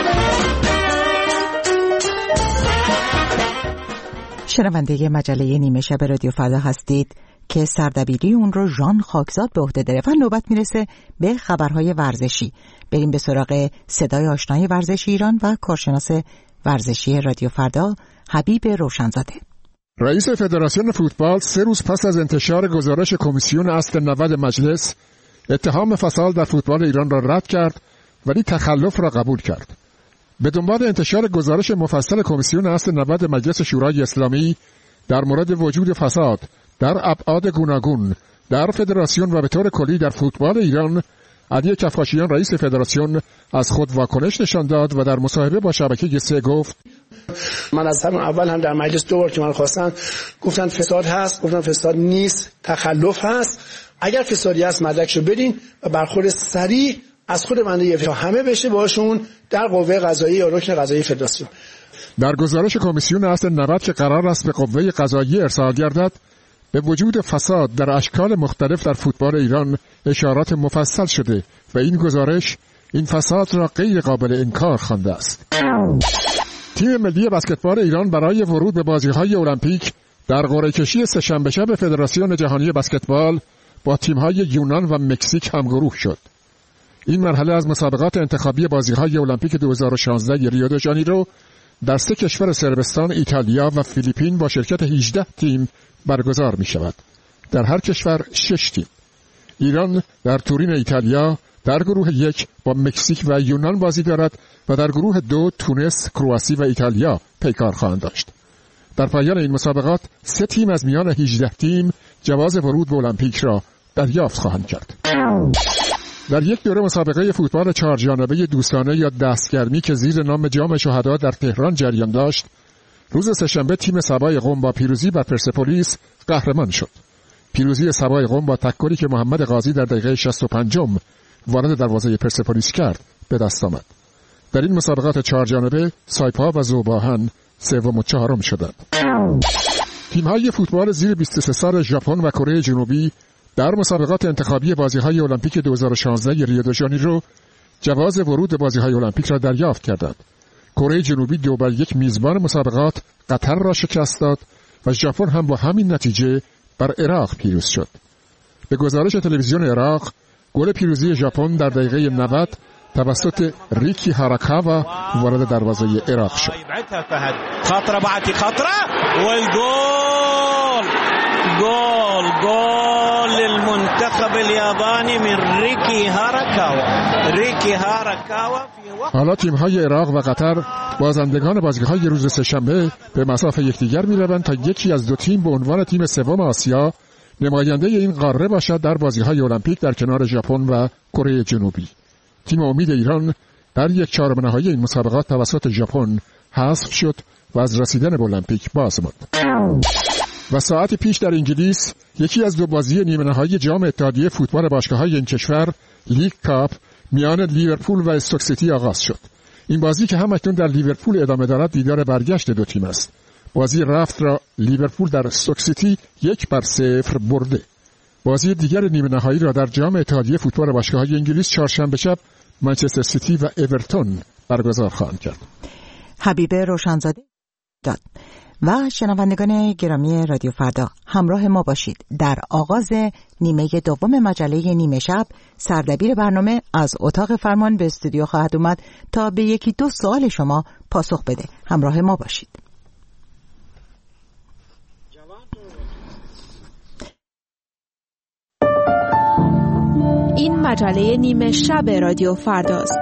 Speaker 1: شنونده مجله نیمه شب رادیو فردا هستید که سردبیری اون رو ژان خاکزاد به عهده داره و نوبت میرسه به خبرهای ورزشی. بریم به سراغ صدای آشنای ورزشی ایران و کارشناس ورزشی رادیو فردا حبیب روشنزاده.
Speaker 23: رئیس فدراسیون فوتبال 3 روز پس از انتشار گزارش کمیسیون اصل 90 مجلس اتهام فساد در فوتبال ایران را رد کرد ولی تخلف را قبول کرد. به دنبال انتشار گزارش مفصل کمیسیون اصل 90 مجلس شورای اسلامی در مورد وجود فساد در ابعاد گوناگون در فدراسیون و به طور کلی در فوتبال ایران، علی کفاشیان رئیس فدراسیون از خود واکنش نشان داد و در مصاحبه با شبکه 3 گفت:
Speaker 24: من از همون اول هم در مجلس 2 بار که من خواستن گفتن فساد هست، گفتن فساد نیست، تخلف هست. اگر فسادی هست مدرکشو بدین و برخورد سریع از خود بنده تا همه بشه باشون در قوه قضاییه یا رکن قضایی فدراسیون.
Speaker 23: در گزارش کمیسیون اصل 90 که قرار است به قوه قضاییه ارسال گردد، به وجود فساد در اشکال مختلف در فوتبال ایران اشارات مفصل شده و این گزارش این فساد را غیر قابل انکار خوانده است. تیم ملی بسکتبال ایران برای ورود به بازی‌های المپیک در قرعه کشی سه‌شنبه شب فدراسیون جهانی بسکتبال با تیم‌های یونان و مکزیک همگروه شد. این مرحله از مسابقات انتخابی بازی‌های المپیک 2016 ریو د ژانیرو در 3 کشور صربستان، ایتالیا و فیلیپین با شرکت 18 تیم برگزار می‌شود. در هر کشور 6 تیم. ایران در تورین ایتالیا در گروه 1 با مکزیک و یونان بازی دارد و در گروه 2 تونس، کرواسی و ایتالیا پیکار خواهند داشت. در پایان این مسابقات 3 تیم از میان 18 تیم جواز ورود به المپیک را دریافت خواهند کرد. در یک دوره مسابقه فوتبال 4 جانبه دوستانه یا دستگرمی که زیر نام جام شهدا در تهران جریان داشت، روز سه‌شنبه تیم سبای قم با پیروزی بر پرسپولیس قهرمان شد. پیروزی سبای قم با تکلی که محمد قاضی در دقیقه 65 وارد دروازه پرسپولیس کرد به دست آمد. در این مسابقات 4 جانبه سایپا و ذوب‌آهن 3 و 4 شدند. تیم‌های فوتبال زیر 23 سال ژاپن و کره جنوبی در مسابقات انتخابی بازی‌های المپیک 2016 ریو د ژانیرو جواز ورود به بازی‌های المپیک را دریافت کردند. کره جنوبی 2-1 میزبان مسابقات قطر را شکست داد و ژاپن هم با همین نتیجه بر عراق پیروز شد. به گزارش تلویزیون عراق، گل پیروزی ژاپن در دقیقه 90 توسط ریکی هاراکاوا وارد دروازه عراق شد.
Speaker 25: خطره بعد خطره والجول گول للمنتخب الياباني من ریکی هاراکاوا.
Speaker 23: حالا تیم‌های عراق و قطر بازندگان بازی‌های روز سه‌شنبه به مصاف یکدیگر می‌روند تا یکی از 2 تیم به عنوان تیم سوم آسیا نماینده این قاره باشد در بازی‌های المپیک در کنار ژاپن و کره جنوبی. تیم امید ایران در 1/4 نهایی این مسابقات توسط ژاپن حذف شد و از رسیدن به المپیک باز ماند. و ساعتی پیش در انگلیس یکی از دو بازی نیمه نهایی جام اتحادیه فوتبال باشگاه‌های این کشور لیگ کاپ میان لیورپول و استوک سیتی آغاز شد. این بازی که هم اکنون در لیورپول ادامه دارد دیدار برگشت دو تیم است. بازی رفت را لیورپول در استوک سیتی 1-0 برده. بازی دیگر نیمه نهایی را در جام اتحادیه فوتبال باشگاه‌های انگلیس چهارشنبه شب منچستر سیتی و اورتون برگزار خواهند کرد.
Speaker 1: حبیب روشنزاده داد. و شنوندگان گرامی رادیو فردا، همراه ما باشید. در آغاز نیمه دوم مجله نیمه شب سردبیر برنامه از اتاق فرمان به استودیو خواهد اومد تا به یکی دو سوال شما پاسخ بده. همراه ما باشید.
Speaker 2: این مجله نیمه شب رادیو فرداست.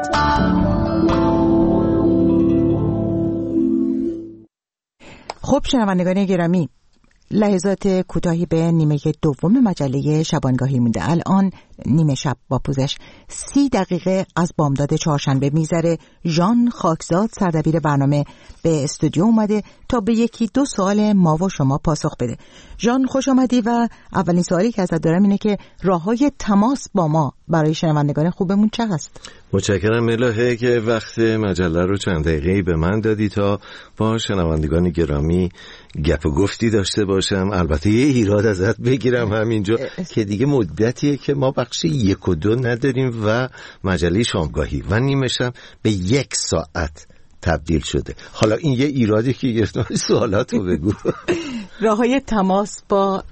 Speaker 1: خب شنوندگان گرامی، لحظات کوتاهی به نیمه دوم مجله شبانگاهی مونده. الان نیمه شب با پوزش 30 دقیقه از بامداد چهارشنبه میذاره. ژان خاکزاد سردبیر برنامه به استودیو اومده تا به یکی دو سوال ما و شما پاسخ بده. ژان خوش آمدی و اولین سوالی که ازت دارم اینه که راههای تماس با ما برای شنوندگان خوبمون چه هست؟
Speaker 4: متشکرم الهه که وقت مجله رو چند دقیقه‌ای به من دادی تا با شنوندگان گرامی گپ و گفتی داشته باشم. البته یه ایراد ازت بگیرم همینجا که دیگه مدتیه که ما بخش 1 و 2 نداریم و مجله شامگاهی و نیمه شب به 1 ساعت تبدیل شده. حالا این یه ایرادی که گرفتم، سوالاتو بگو.
Speaker 1: راههای تماس با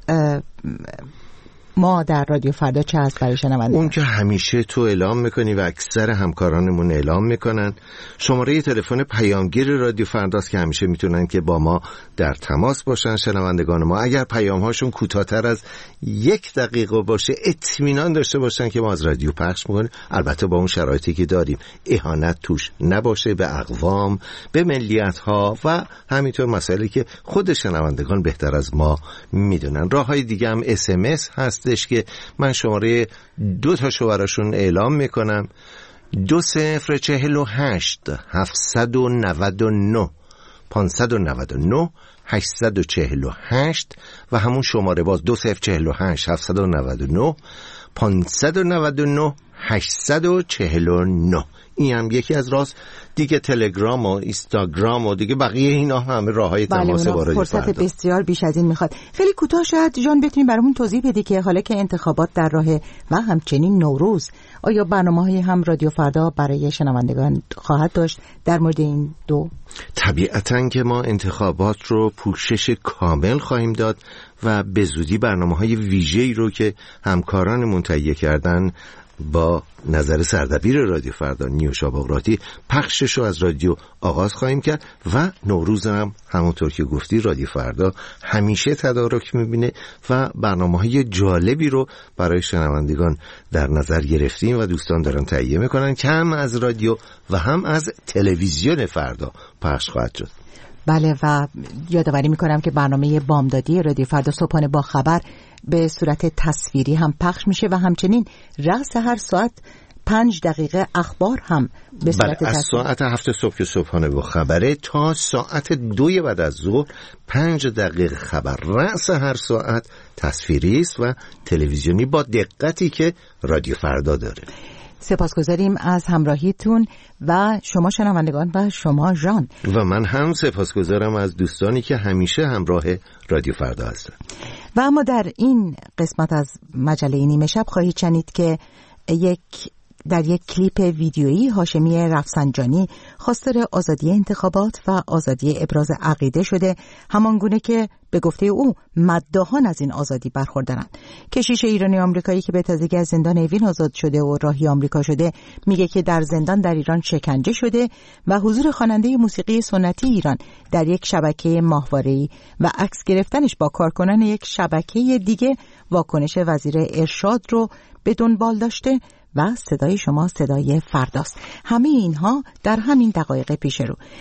Speaker 1: ما در رادیو فردا چه هست برای شنوندگان؟
Speaker 4: اون که همیشه تو اعلام میکنی و اکثر همکارانمون اعلام میکنن. شماره تلفن پیامگیر رادیو فرداست که همیشه میتونن که با ما در تماس باشن شنوندگان ما. اگر پیامهاشون کوتاه‌تر از 1 دقیقه باشه اطمینان داشته باشن که ما از رادیو پخش میکنیم، البته با اون شرایطی که داریم، اهانت توش نباشه به اقوام، به ملیت‌ها و همینطور مسائلی که خود شنوندگان بهتر از ما میدونن. راههای دیگه هم SMS هست که من شماره 2 تا شماره‌شون اعلام میکنم: 2048 799 599 848 و همون شماره باز 2048 799 599 849. این هم یکی از راست دیگه. تلگرام و اینستاگرام و دیگه بقیه اینا همه راههای تماس با رادیو
Speaker 1: فرصت
Speaker 4: فردا.
Speaker 1: بسیار بیش از این میخواد. خیلی کوتاه شاید جان بتونیم برامون توضیح بدی که حالا که انتخابات در راه و همچنین نوروز، آیا برنامه‌های هم رادیو فردا برای شنوندگان خواهد داشت در مورد این دو؟
Speaker 4: طبیعتاً که ما انتخابات رو پوشش کامل خواهیم داد و به زودی برنامه‌های ویژه‌ای رو که همکارانمون تهیه کردن با نظر سردبیر رادیو فردا نیوشا بغراتی پخشش رو از رادیو آغاز خواهیم کرد و نوروز هم همونطور که گفتی رادیو فردا همیشه تدارک میبینه و برنامه‌های جالبی رو برای شنوندگان در نظر گرفتیم و دوستان دارن تهیه میکنن که هم از رادیو و هم از تلویزیون فردا پخش خواهد شد.
Speaker 1: بله و یادآوری میکنم که برنامه بامدادی رادیو فردا صبحانه با خبر به صورت تصویری هم پخش میشه و همچنین رأس هر ساعت 5 دقیقه اخبار هم به صورت
Speaker 4: از ساعت 7 صبح که صبحانه با خبره تا ساعت 2 بعد از ظهر 5 دقیقه خبر. رأس هر ساعت تصویری است و تلویزیونی با دقتی که رادیو فردا داره.
Speaker 1: سپاسگزاریم از همراهیتون و شما شنوندگان و شما ژان.
Speaker 4: و من هم سپاسگزارم از دوستانی که همیشه همراه رادیو فردا هستن.
Speaker 1: و اما در این قسمت از مجله نیمه شب خواهید شنید که در یک کلیپ ویدیویی هاشمی رفسنجانی خواستار آزادی انتخابات و آزادی ابراز عقیده شده، همانگونه که به گفته او مداحان از این آزادی برخوردارند. کشیش ایرانی آمریکایی که به تازگی از زندان اوین آزاد شده و راهی آمریکا شده میگه که در زندان در ایران شکنجه شده و حضور خواننده موسیقی سنتی ایران در یک شبکه ماهواره‌ای و عکس گرفتنش با کارکنان یک شبکه دیگه واکنش وزیر ارشاد رو به دنبال داشته و صدای شما صدای فرداست. همه اینها در همین دقایق پیش رو.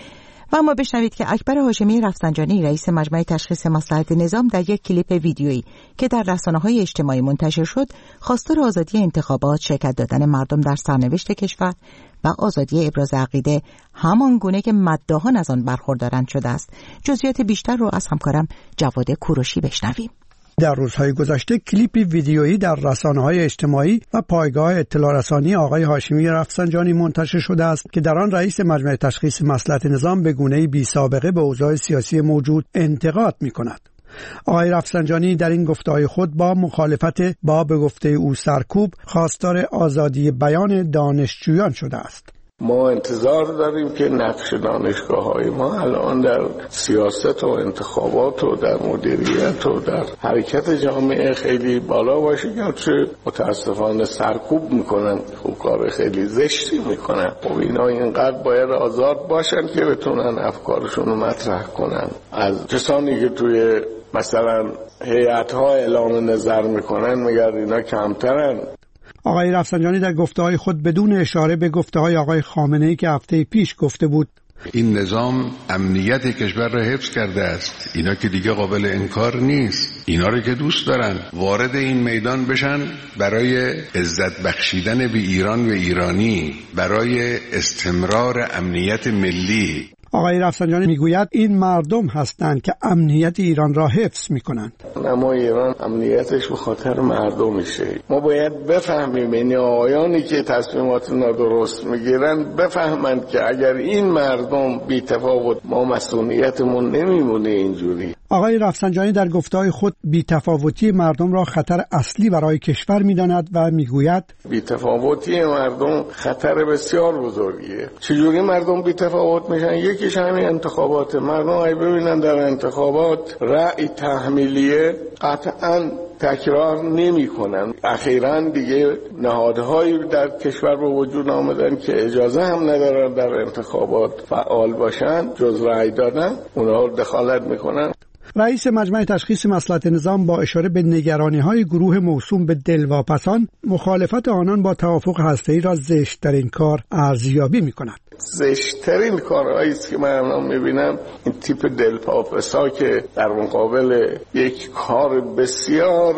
Speaker 1: و اما بشنوید که اکبر هاشمی رفسنجانی رئیس مجمع تشخیص مصلحت نظام در یک کلیپ ویدیویی که در رسانه‌های اجتماعی منتشر شد خواستار آزادی انتخابات، شرکت دادن مردم در سرنوشت کشور و آزادی ابراز عقیده همان گونه که مداحان از آن برخوردارند شده است. جزئیات بیشتر رو از همکارم جواد کوروشی بشنویم.
Speaker 6: در روزهای گذشته کلیپی ویدیویی در رسانه‌های اجتماعی و پایگاه اطلاع رسانی آقای هاشمی رفسنجانی منتشر شده است که در آن رئیس مجمع تشخیص مصلحت نظام به گونه‌ای بی‌سابقه به اوضاع سیاسی موجود انتقاد می‌کند. آقای رفسنجانی در این گفته‌های خود با مخالفت با به گفته او سرکوب خواستار آزادی بیان دانشجویان شده است.
Speaker 16: ما انتظار داریم که نقش دانشگاه‌های ما الان در سیاست و انتخابات و در مدیریت و در حرکت جامعه خیلی بالا باشه، گرچه متاسفانه سرکوب میکنن، خب کار خیلی زشتی میکنن. خب اینا اینقدر باید آزاد باشن که بتونن افکارشون رو مطرح کنن. از کسانی که توی مثلا هیئت‌ها اعلام نظر میکنن مگر اینا کمترن؟
Speaker 6: آقای رفسنجانی در گفته‌های خود بدون اشاره به گفته‌های آقای خامنه‌ای که هفته پیش گفته بود
Speaker 7: این نظام امنیت کشور را حفظ کرده است، اینا که دیگه قابل انکار نیست، اینا رو که دوست دارن وارد این میدان بشن برای عزت بخشیدن به ایران و ایرانی، برای استمرار امنیت ملی.
Speaker 6: آقای رفسنجانی میگوید این مردم هستند که امنیت ایران را حفظ میکنند.
Speaker 16: اما ایران امنیتش به خاطر مردم میشه. ما باید بفهمیم این آقایانی که تصمیمات نادرست میگیرن بفهمند که اگر این مردم بی تفاوت، ما مسئولیتمون نمیمونه اینجوری.
Speaker 6: آقای رفسنجانی در گفته‌های خود بی‌تفاوتی مردم را خطر اصلی برای کشور می‌داند و میگوید
Speaker 16: بی‌تفاوتی مردم خطر بسیار بزرگیه. چجوری مردم بی‌تفاوت میشن؟ یکیش همین انتخابات. مردم اگه ببینن در انتخابات رأی تحمیلیه قطعاً تکرار نمی کنن. اخیراً دیگه نهادهایی در کشور به وجود آمدن که اجازه هم ندارن در انتخابات فعال باشن جز رأی دادن، اونها دخالت میکنن.
Speaker 6: رئیس مجمع تشخیص مصلحت نظام با اشاره به نگرانی‌های گروه موسوم به دلواپسان مخالفت آنان با توافق هسته‌ای را زشت‌ترین کار ارزیابی می‌کند.
Speaker 16: زشت‌ترین کارهایی است که من الان می‌بینم این تیپ دلواپسا که در مقابل یک کار بسیار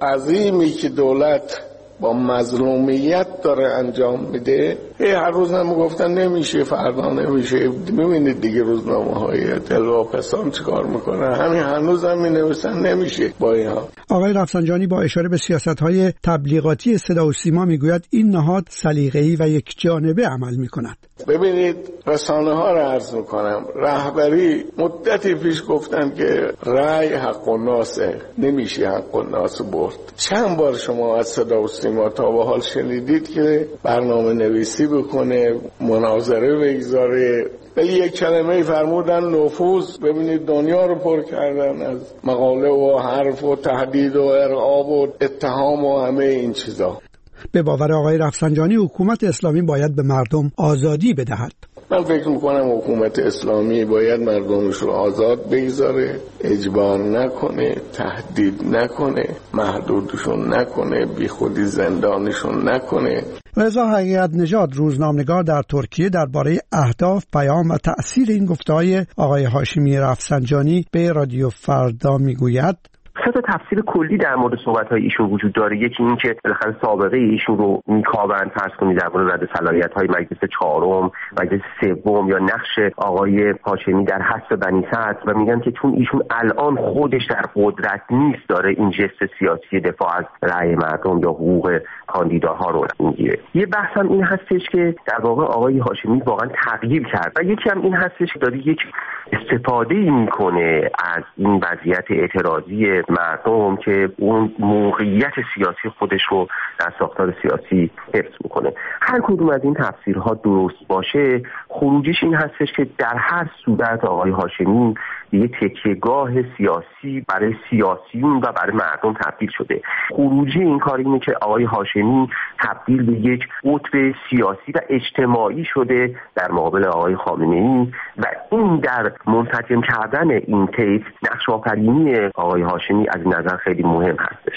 Speaker 16: عظیمی که دولت با مظلومیت داره انجام میده، هر روز هم گفتن نمیشه، فردا نمیشه. میبینید دیگه روزنامه‌های دلواپسان چیکار میکنن، همین هنوز هم مینویسن نمیشه با اینها.
Speaker 6: آقای رفسنجانی با اشاره به سیاست‌های تبلیغاتی صدا و سیما میگوید این نهاد سلیقه‌ای و یک جانبه عمل میکند.
Speaker 16: ببینید رسانه‌ها را عرض میکنم، رهبری مدتی پیش گفتن که رأی حق الناسه، نمیشه حق الناس برد. چند بار شما از صدا و سیما تا به حال شنیدید که برنامه نویسی بکنه، مناظره بگذاره؟ ولی یک کلمه فرمودن نفوذ. ببینید دنیا رو پر کردن از مقاله و حرف و تهدید و ارعاب و اتهام و همه این چیزا.
Speaker 6: به باور آقای رفسنجانی حکومت اسلامی باید به مردم آزادی بدهد.
Speaker 16: من فکر میکنم حکومت اسلامی باید مردمش رو آزاد بگذاره، اجبار نکنه، تهدید نکنه، محدودشون نکنه، بی خودی زندانشون نکنه.
Speaker 6: رضا حقیقت نژاد روزنامه‌نگار در ترکیه درباره اهداف، پیام و تأثیر این گفته‌های آقای هاشمی رفسنجانی به رادیو فردا میگوید
Speaker 8: سه تا تفسیر کلی در مورد صحبت‌های ایشون وجود داره. یکی این که بالاخره سابقه ایشون رو میکاوند، فرض کنید در مورد رد صلاحیت‌های مجلس چهارم، مجلس سوم یا نقش آقای هاشمی در حذف بنی سعد و میگن که چون ایشون الان خودش در قدرت نیست داره این جست سیاسی دفاع از رأی مردم یا حقوق کاندیداها رو میگیره. یه بحث هم این هستش که در واقع آقای هاشمی واقعا تغییر کرد و یکی هم این هستش که داره یک استفاده میکنه از این وضعیت اعتراضی مردم که اون موقعیت سیاسی خودش رو در ساختار سیاسی حفظ میکنه. هر کدوم از این تفسیرها درست باشه، خروجیش این هستش که در هر صورت آقای هاشمی یه تکیهگاه سیاسی برای سیاسیون و برای مردم تبدیل شده. خروجی این کار اینه که آقای هاشمی تبدیل به یک قطب سیاسی و اجتماعی شده در مقابل آقای خامنه‌ای و این در منسجم کردن این طیف نقش آفرینی آقای هاشمی از نظر خیلی مهم هستش.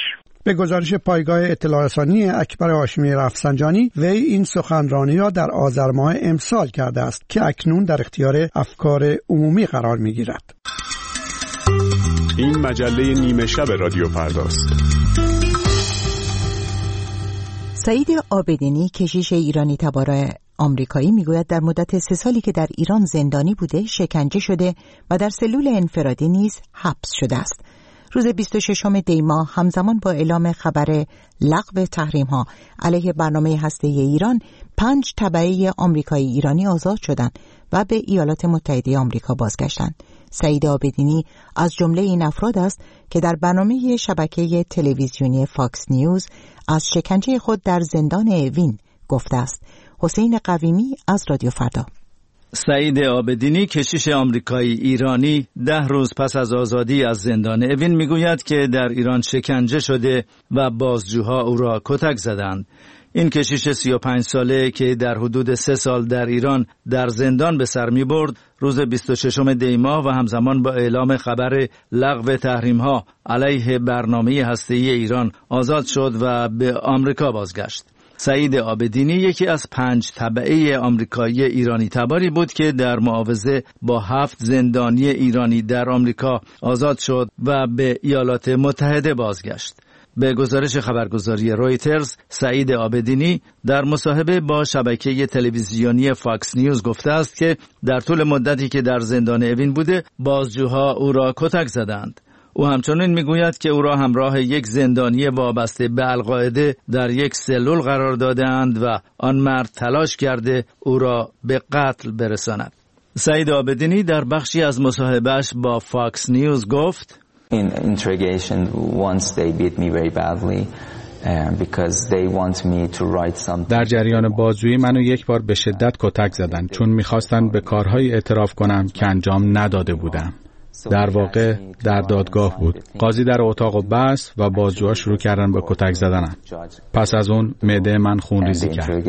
Speaker 6: به گزارش پایگاه اطلاع رسانی اکبر هاشمی رفسنجانی، وی این سخنرانی را در آذر ماه امسال کرده است که اکنون در اختیار افکار عمومی قرار می‌گیرد.
Speaker 3: این مجله نیمه شب رادیو فرداست.
Speaker 1: سعید عابدینی، کشیش ایرانی تبار آمریکایی، میگوید در مدت 3 سالی که در ایران زندانی بوده، شکنجه شده و در سلول انفرادی نیز حبس شده است. روز 26 دی ماه همزمان با اعلام خبر لغو تحریم‌ها علیه برنامه هسته‌ای ایران، 5 تبعه آمریکایی ایرانی آزاد شدند و به ایالات متحده آمریکا بازگشتند. سعید عابدینی از جمله این افراد است که در برنامه شبکه تلویزیونی فاکس نیوز از شکنجه خود در زندان اوین گفته است. حسین قویمی از رادیو فردا.
Speaker 9: سعید عابدینی، کشیش آمریکایی ایرانی، 10 روز پس از آزادی از زندان اوین میگوید که در ایران شکنجه شده و بازجوها او را کتک زدند. این کشیش 35 ساله که در حدود 3 سال در ایران در زندان به سر می برد، روز 26 دی ماه و همزمان با اعلام خبر لغو تحریم‌ها علیه برنامه هسته‌ای ایران آزاد شد و به آمریکا بازگشت. سعید عابدینی یکی از 5 تبعه آمریکایی ایرانی تباری بود که در معاوضه با 7 زندانی ایرانی در آمریکا آزاد شد و به ایالات متحده بازگشت. به گزارش خبرگزاری رویترز، سعید عابدینی در مصاحبه با شبکه تلویزیونی فاکس نیوز گفته است که در طول مدتی که در زندان اوین بوده، بازجوها او را کتک زدند. او همچنین میگوید که او را همراه یک زندانی وابسته به القاعده در یک سلول قرار داده‌اند و آن مرد تلاش کرده او را به قتل برساند. سعید عابدینی در بخشی از مصاحبهش با فاکس نیوز گفت:
Speaker 10: In interrogation, once they beat me very badly because they want me to write something.
Speaker 12: در جریان بازجویی منو یک بار به شدت کتک زدند چون می‌خواستند به کارهای اعتراف کنم که انجام نداده بودم. در واقع در دادگاه بود. قاضی در اتاق بست و بازجوها شروع کردن به کتک زدنم. پس از اون معده من خونریزی کرد.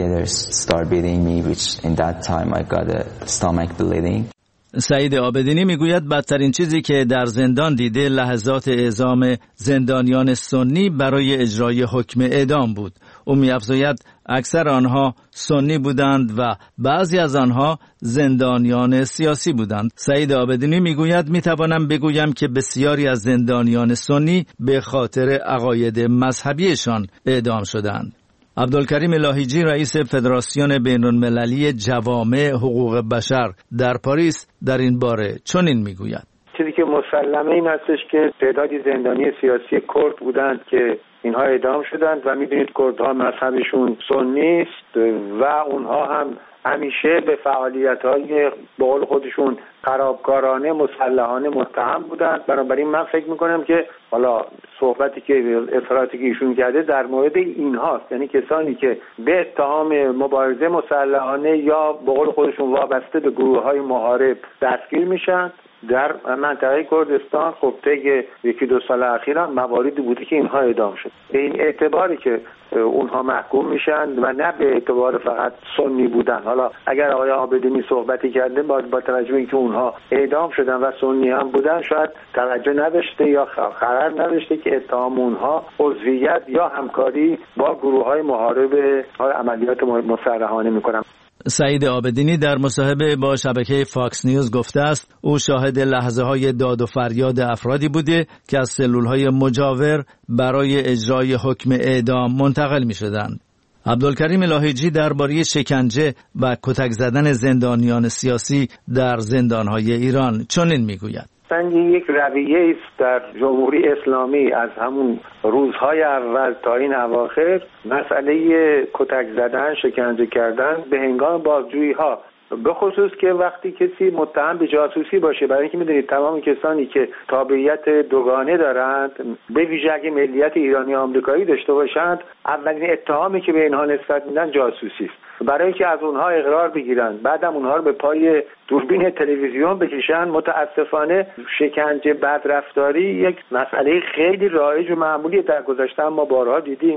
Speaker 9: سعید عابدینی میگوید بدترین چیزی که در زندان دیده لحظات اعزام زندانیان سنی برای اجرای حکم اعدام بود. او می‌افزاید اکثر آنها سنی بودند و بعضی از آنها زندانیان سیاسی بودند. سعید عابدینی میگوید میتوانم بگویم که بسیاری از زندانیان سنی به خاطر عقاید مذهبیشان اعدام شدند. عبدالکریم لاهیجی، رئیس فدراسیون بین‌المللی جوامع حقوق بشر در پاریس، در این باره چنین میگوید:
Speaker 13: چیزی که مسلمه این هستش که تعدادی زندانی سیاسی کرد بودند که اینها اعدام شدند و میدونید کردها مذهبشون سنی است و اونها هم همیشه به فعالیت‌های به قول خودشون خرابکارانه مسلحانه متهم بودند. بنابراین من فکر میکنم که حالا صحبتی که اظهاراتی که ایشون کرده در مورد اینهاست، یعنی کسانی که به اتهام مبارزه مسلحانه یا به قول خودشون وابسته به گروه‌های محارب دستگیر میشن. در منطقه کردستان خب طی 1-2 سال اخیر هم مواردی بوده که اینها اعدام شد. به این اعتباری که اونها محکوم میشن و نه به اعتبار فقط سنی بودن. حالا اگر آقای عابدینی صحبتی کرده با توجه اینکه اونها اعدام شدن و سنی هم بودن شاید توجه نداشته یا خبر نداشته که اتهام اونها عضویت یا همکاری با گروه‌های محارب عملیات مسلحانه میکنن.
Speaker 9: سعید عابدینی در مصاحبه با شبکه فاکس نیوز گفته است او شاهد لحظه‌های داد و فریاد افرادی بوده که از سلول‌های مجاور برای اجرای حکم اعدام منتقل می‌شدند. عبدالکریم لاهیجی درباره شکنجه و کتک زدن زندانیان سیاسی در زندان‌های ایران چنین می‌گوید:
Speaker 13: یک رویه است در جمهوری اسلامی از همون روزهای اول تا این اواخر، مسئله کتک زدن، شکنجه کردن به هنگام بازجویی ها، به خصوص که وقتی کسی متهم به جاسوسی باشه. برای اینکه میدونید تمام کسانی که تابعیت دوگانه دارند، به ویژه اگه ملیت ایرانی آمریکایی داشته باشند، اولین اتهامی که به اینها نسبت میدن جاسوسی است. برای اینکه از اونها اقرار بگیرن، بعدم اونها رو به پای دوربین تلویزیون بکشن، متاسفانه شکنجه، بدرفتاری یک مسئله خیلی رایج و معمولی در گذشته ما بارها دیدیم.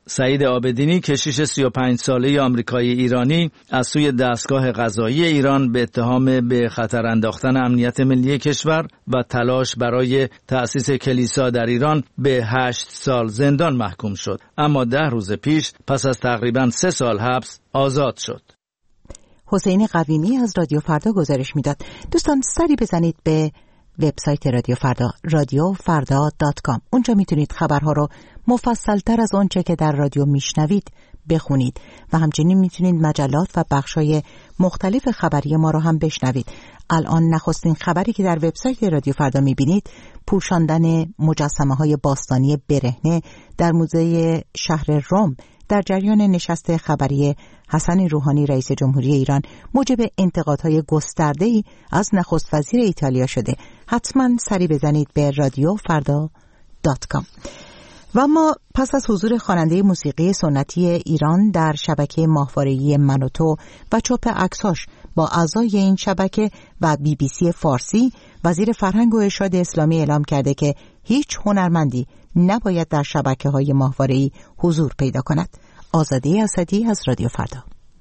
Speaker 9: سعید عابدینی کشیش 35 ساله آمریکایی ایرانی از سوی دستگاه قضایی ایران به اتهام به خطر انداختن امنیت ملی کشور و تلاش برای تأسیس کلیسا در ایران به 8 سال زندان محکوم شد، اما 10 روز پیش پس از تقریباً 3 سال حبس آزاد شد.
Speaker 1: حسین قویمی از رادیو فردا گزارش میداد. دوستان سری بزنید به وبسایت رادیو فردا radiofrda.com. اونجا میتونید خبرها رو مفصل‌تر از آنچه که در رادیو میشنوید بخونید و همچنین میتونید مجلات و بخشای مختلف خبری ما رو هم بشنوید. الان نخستین خبری که در وبسایت رادیو فردا میبینید پوشاندن مجسمه‌های باستانی برهنه در موزه شهر رم در جریان نشست خبری حسن روحانی رئیس جمهوری ایران موجب انتقادهای گسترده‌ای از نخست وزیر ایتالیا شده. حتما سری بزنید به radiofrda.com. و ما پس از حضور خواننده موسیقی سنتی ایران در شبکه ماهواره‌ای منوتو و چاپ عکساش با اعضای این شبکه و BBC فارسی، وزیر فرهنگ و ارشاد اسلامی اعلام کرده که هیچ هنرمندی نباید در شبکه‌های ماهواره‌ای حضور پیدا کند. آزاده اسدی از رادیو فردا.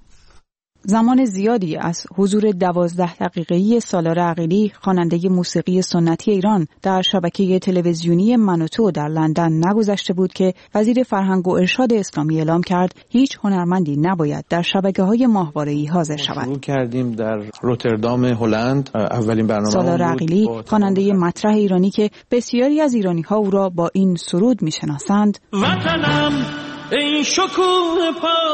Speaker 11: زمان زیادی از حضور 12 دقیقه‌ای سالار عقیلی خواننده موسیقی سنتی ایران در شبکه تلویزیونی منوتو در لندن نگذشته بود که وزیر فرهنگ و ارشاد اسلامی اعلام کرد هیچ هنرمندی نباید در شبکه‌های ماهواره‌ای حاضر شود.
Speaker 5: شروع کردیم در روتردام هلند اولین برنامه
Speaker 11: سالار عقیلی خواننده مطرح ایرانی که بسیاری از ایرانی‌ها او را با این سرود می‌شناسند.
Speaker 14: وطنم ای شکوه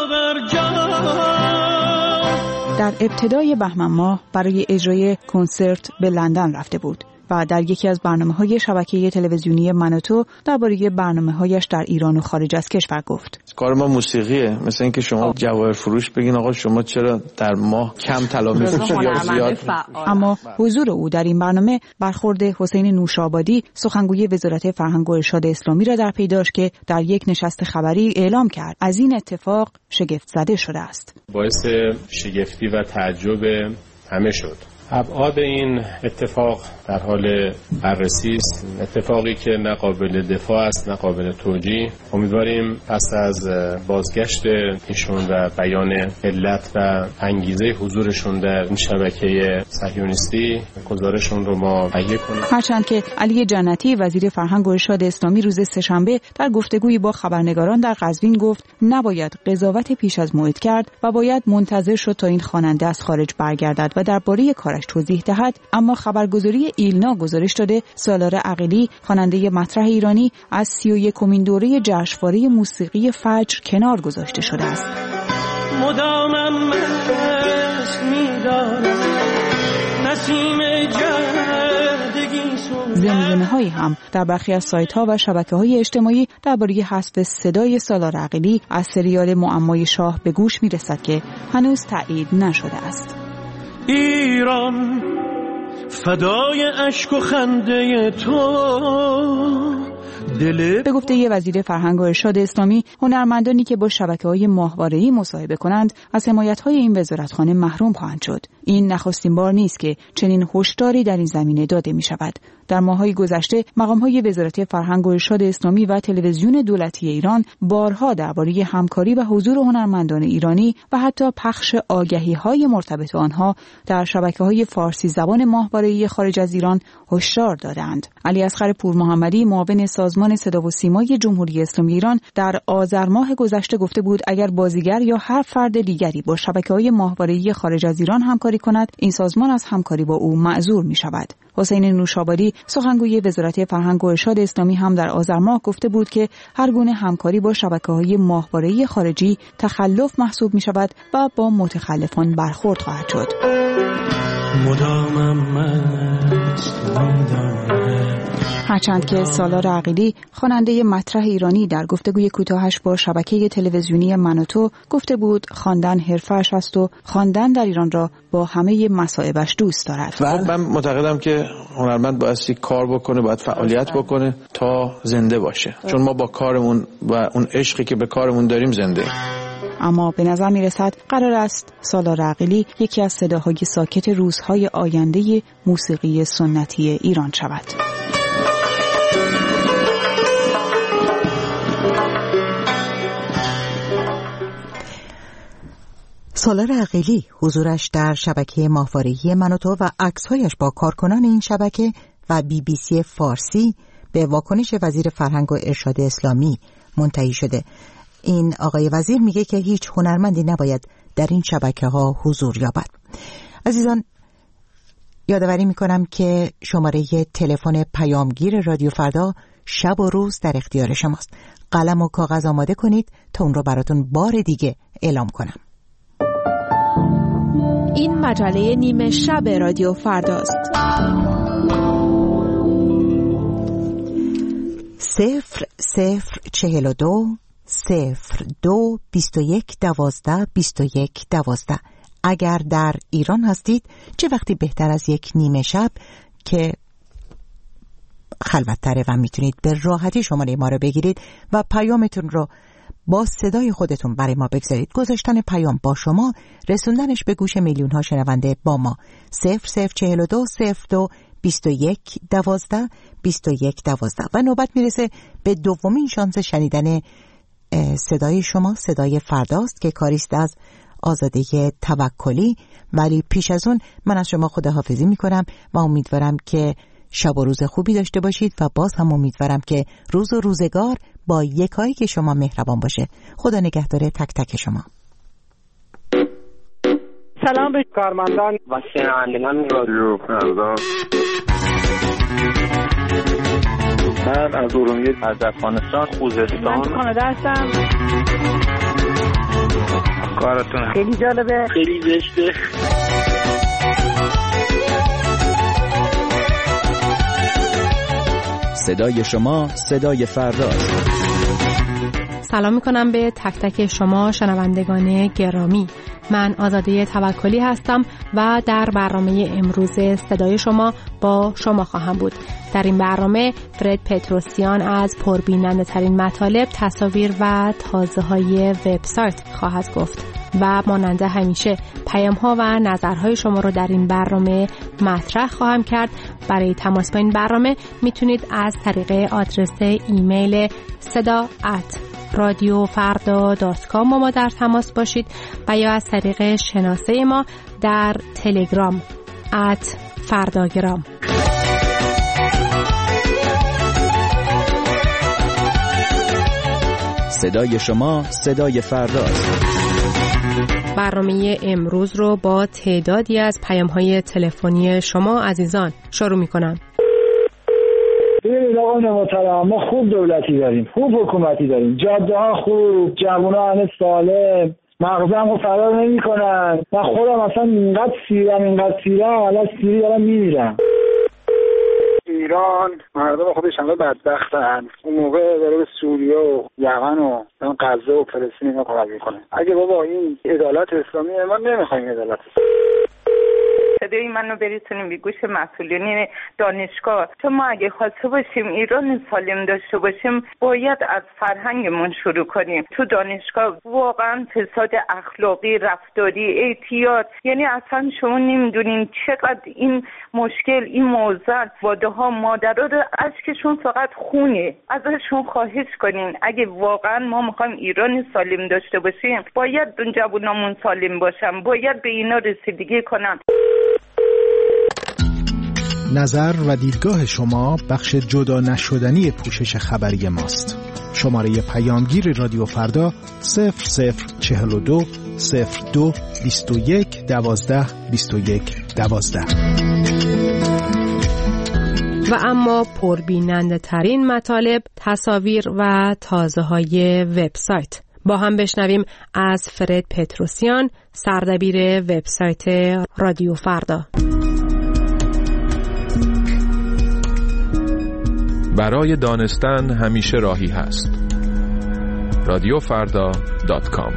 Speaker 14: پابرجا
Speaker 11: در ابتدای بهمن ماه برای اجرای کنسرت به لندن رفته بود و در یکی از برنامه‌های شبکه تلویزیونی منوتو درباره برنامه‌هایش در ایران و خارج از کشور گفت.
Speaker 5: کار ما موسیقیه، مثل اینکه شما جواهر فروش بگین آقا شما چرا در ماه کم طلا می‌فروشید یا زیاد.
Speaker 11: اما حضور او در این برنامه برخورد حسین نوشابادی سخنگوی وزارت فرهنگ و ارشاد اسلامی را در پی داشت که در یک نشست خبری اعلام کرد از این اتفاق شگفت زده شده است.
Speaker 15: باعث شگفتی و تعجب همه شد. ابعاد این اتفاق در حال بررسی است، اتفاقی که نه قابل دفاع است نه قابل توجیه. امیدواریم پس از بازگشت ایشون و بیان علت و انگیزه حضورشون در این شبکه صهیونیستی گزارشون رو ما تهیه کنیم.
Speaker 11: هرچند که علی جنتی وزیر فرهنگ و ارشاد اسلامی روز سه‌شنبه در گفتگویی با خبرنگاران در قزوین گفت نباید قضاوت پیش از موعد کرد و باید منتظر شد تا این خواننده از خارج برگردد و درباره کارش توضیح دهد، اما خبرگزاری ایلنا گزارش داده سالار عقیلی خواننده مطرح ایرانی از 31مین دوره جشنواره موسیقی فجر کنار گذاشته شده است.
Speaker 14: مدامم مست می‌دارم نسیم جردگی
Speaker 11: زمزمه‌هایی هم در برخی از سایت‌ها و شبکه‌های اجتماعی درباره حذف صدای سالار عقیلی از سریال معمای شاه به گوش می‌رسد که هنوز تایید نشده است.
Speaker 14: ایران فدای اشک و خنده تو
Speaker 11: به گفته ی وزیر فرهنگ و ارشاد اسلامی هنرمندانی که با شبکه‌های ماهواره‌ای مصاحبه کنند از حمایت‌های این وزارتخانه محروم خواهند شد. این نخستین بار نیست که چنین هشداری در این زمینه داده می‌شود. در ماه‌های گذشته مقام‌های وزارت فرهنگ و ارشاد اسلامی و تلویزیون دولتی ایران بارها درباره همکاری و حضور هنرمندان ایرانی و حتی پخش آگهی‌های مرتبط با آنها در شبکه‌های فارسی زبان ماهواره‌ای خارج از ایران هشدار دادند. علی اصغر پورمحمدی معاون سازمان صدا و سیمای جمهوری اسلامی ایران در آذر ماه گذشته گفته بود اگر بازیگر یا هر فرد دیگری با شبکه‌های ماهواره‌ای خارج از ایران همکاری کند این سازمان از همکاری با او معذور می‌شود. حسین نوشابادی سخنگوی وزارت فرهنگ و ارشاد اسلامی هم در آذر ماه گفته بود که هر گونه همکاری با شبکه‌های ماهواره‌ای خارجی تخلف محسوب می‌شود و با متخلفان برخورد خواهد شد. هرچند که سالار عقیلی خواننده مطرح ایرانی در گفتگوی کوتاهش با شبکه تلویزیونی منوتو گفته بود خواندن حرفه‌اش است و خواندن در ایران را با همه مصائبش دوست دارد.
Speaker 5: من معتقدم که هنرمند باید کار بکنه، باید فعالیت بکنه تا زنده باشه، چون ما با کارمون و اون عشقی که به کارمون داریم زنده.
Speaker 11: اما به نظر می رسد قرار است سالار عقیلی یکی از صداهای ساکت روزهای آینده موسیقی سنتی ایران شود.
Speaker 1: سالار عقیلی حضورش در شبکه ماهواره‌ای من و تو و عکس‌هایش با کارکنان این شبکه و BBC فارسی به واکنش وزیر فرهنگ و ارشاد اسلامی منتهی شده. این آقای وزیر میگه که هیچ هنرمندی نباید در این شبکه‌ها حضور یابد. عزیزان، یادآوری میکنم که شماره تلفن پیامگیر رادیو فردا شب و روز در اختیار شماست. قلم و کاغذ آماده کنید تا اون رو براتون بار دیگه اعلام کنم.
Speaker 2: این مجله نیمه شب رادیو فرداست.
Speaker 1: 0042 02 21 12 21 12. اگر در ایران هستید چه وقتی بهتر از یک نیمه شب که خلوت‌تره و میتونید به راحتی شماره ما رو بگیرید و پیامتون رو با صدای خودتون برای ما بگذارید. گذاشتن پیام با شما، رسوندنش به گوش میلیون ها شنونده با ما. 0042 02 21 12 21 12. و نوبت میرسه به دومین شانس شنیدن صدای شما. صدای فرداست که کاریست از آزاده توکلی. ولی پیش از اون من از شما خداحافظی میکنم و امیدوارم که شب و روز خوبی داشته باشید و باز هم امیدوارم که روز و روزگار با یکایی که شما مهربان باشه. خدا نگهدار تک تک شما.
Speaker 17: سلام به کارمندان و شنوندگان رادیو فردا.
Speaker 18: من از ارومیه، از افغانستان، خوزستان.
Speaker 17: من کانادا هستم.
Speaker 18: کارتون
Speaker 17: خیلی جالبه،
Speaker 18: خیلی زشته.
Speaker 19: صدای شما صدای فرداست.
Speaker 21: سلام میکنم به تک تک شما شنوندگان گرامی. من آزاده توکلی هستم و در برنامه امروز صدای شما با شما خواهم بود. در این برنامه فرد پتروسیان از پربیننده ترین مطالب، تصاویر و تازه های وبسایت خواهد گفت و مانند همیشه پیام ها و نظرهای شما رو در این برنامه مطرح خواهم کرد. برای تماس با این برنامه میتونید از طریق آدرس ایمیل sada@radiofarda.com با ما در تماس باشید و یا از طریق شناسه ما در تلگرام @فرداگرام.
Speaker 19: صدای شما صدای فرداست.
Speaker 21: برنامه امروز رو با تعدادی از پیام‌های تلفنی شما عزیزان شروع می‌کنم.
Speaker 22: ببینید آقا محترم، ما خوب دولتی داریم، خوب حکومتی داریم، جاده ها خوب، جوونا همه سالم، مغزمو فرار نمی‌کنن. من خودم اصلا اینقدر سیرم الان سیری دارم میمیرم.
Speaker 17: ایران مردم خودش همه بدبختن. اون موقع داره به سوریه و یمن و غزه و فلسطین اینا کمک میکنه. اگه بابا این عدالت اسلامیه، ما نمیخوایم عدالت اسلامی.
Speaker 26: صدای منو برسونیم به گوش مسئولین دانشگاه. چون ما اگه خواسته باشیم ایران سالم داشته باشیم باید از فرهنگمون شروع کنیم. تو دانشگاه واقعا فساد اخلاقی، رفتاری، اعتیاد، یعنی اصلا شما نمیدونین چقدر این مشکل، این موضوع واده ها مادرها رو اشکشون فقط خونه. ازشون خواهش کنین اگه واقعا ما میخوایم ایران سالم داشته باشیم باید اون جوونامون سالم باشن، باید به اینا رسیدگی کنن.
Speaker 27: نظر و دیدگاه شما بخش جدا نشدنی پوشش خبری ماست. شماره پیامگیر رادیو فردا 0042 02 21 12 21 12.
Speaker 21: و اما پربیننده ترین مطالب، تصاویر و تازه های وبسایت. با هم بشنویم از فرد پتروسیان، سردبیر وبسایت رادیو فردا.
Speaker 28: برای دانستن همیشه راهی هست. radiofarda.com.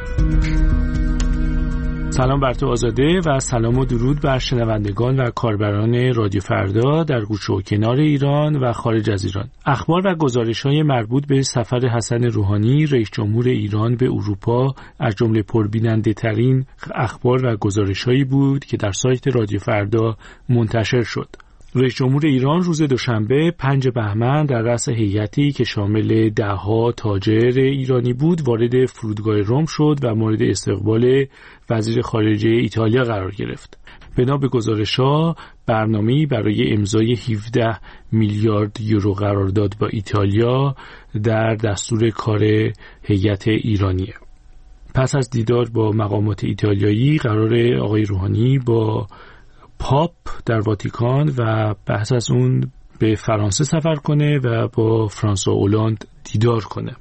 Speaker 29: سلام بر تو آزاده و سلام و درود بر شنوندگان و کاربران رادیو فردا در گوشه و کنار ایران و خارج از ایران. اخبار و گزارش‌های مربوط به سفر حسن روحانی رئیس جمهور ایران به اروپا از جمله پربیننده ترین اخبار و گزارش‌هایی بود که در سایت رادیو فردا منتشر شد. رئیس جمهور ایران روز دوشنبه 5 بهمن در رأس هیئتی که شامل ده‌ها تاجر ایرانی بود وارد فرودگاه رم شد و مورد استقبال وزیر خارجه ایتالیا قرار گرفت. بنا به گزارش‌ها برنامه‌ای برای امضای 17 میلیارد یورو قرارداد با ایتالیا در دستور کار هیئت ایرانیه. پس از دیدار با مقامات ایتالیایی قرار آقای روحانی با پاپ در واتیکان و پس از اون به فرانسه سفر کنه و با فرانسوا اولاند دیدار کنه.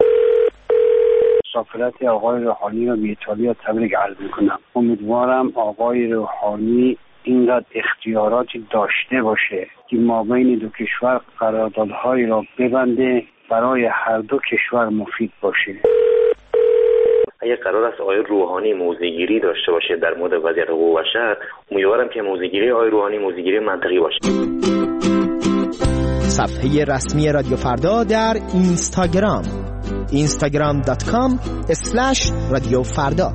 Speaker 4: مسافرت آقای روحانی رو به ایتالیا تبریک عرض میکنم. امیدوارم آقای روحانی اینقدر اختیاراتی داشته باشه که مابین دو کشور قراردادهایی را ببنده برای هر دو کشور مفید باشه.
Speaker 6: اگه قرار است آقای روحانی موضع‌گیری داشته باشه در مورد وضعیت حقوق بشر، امیدوارم که موضع‌گیری آقای روحانی موضع‌گیری منطقی باشه.
Speaker 19: صفحه رسمی رادیو فردا در اینستاگرام instagram.com/رادیوفردا.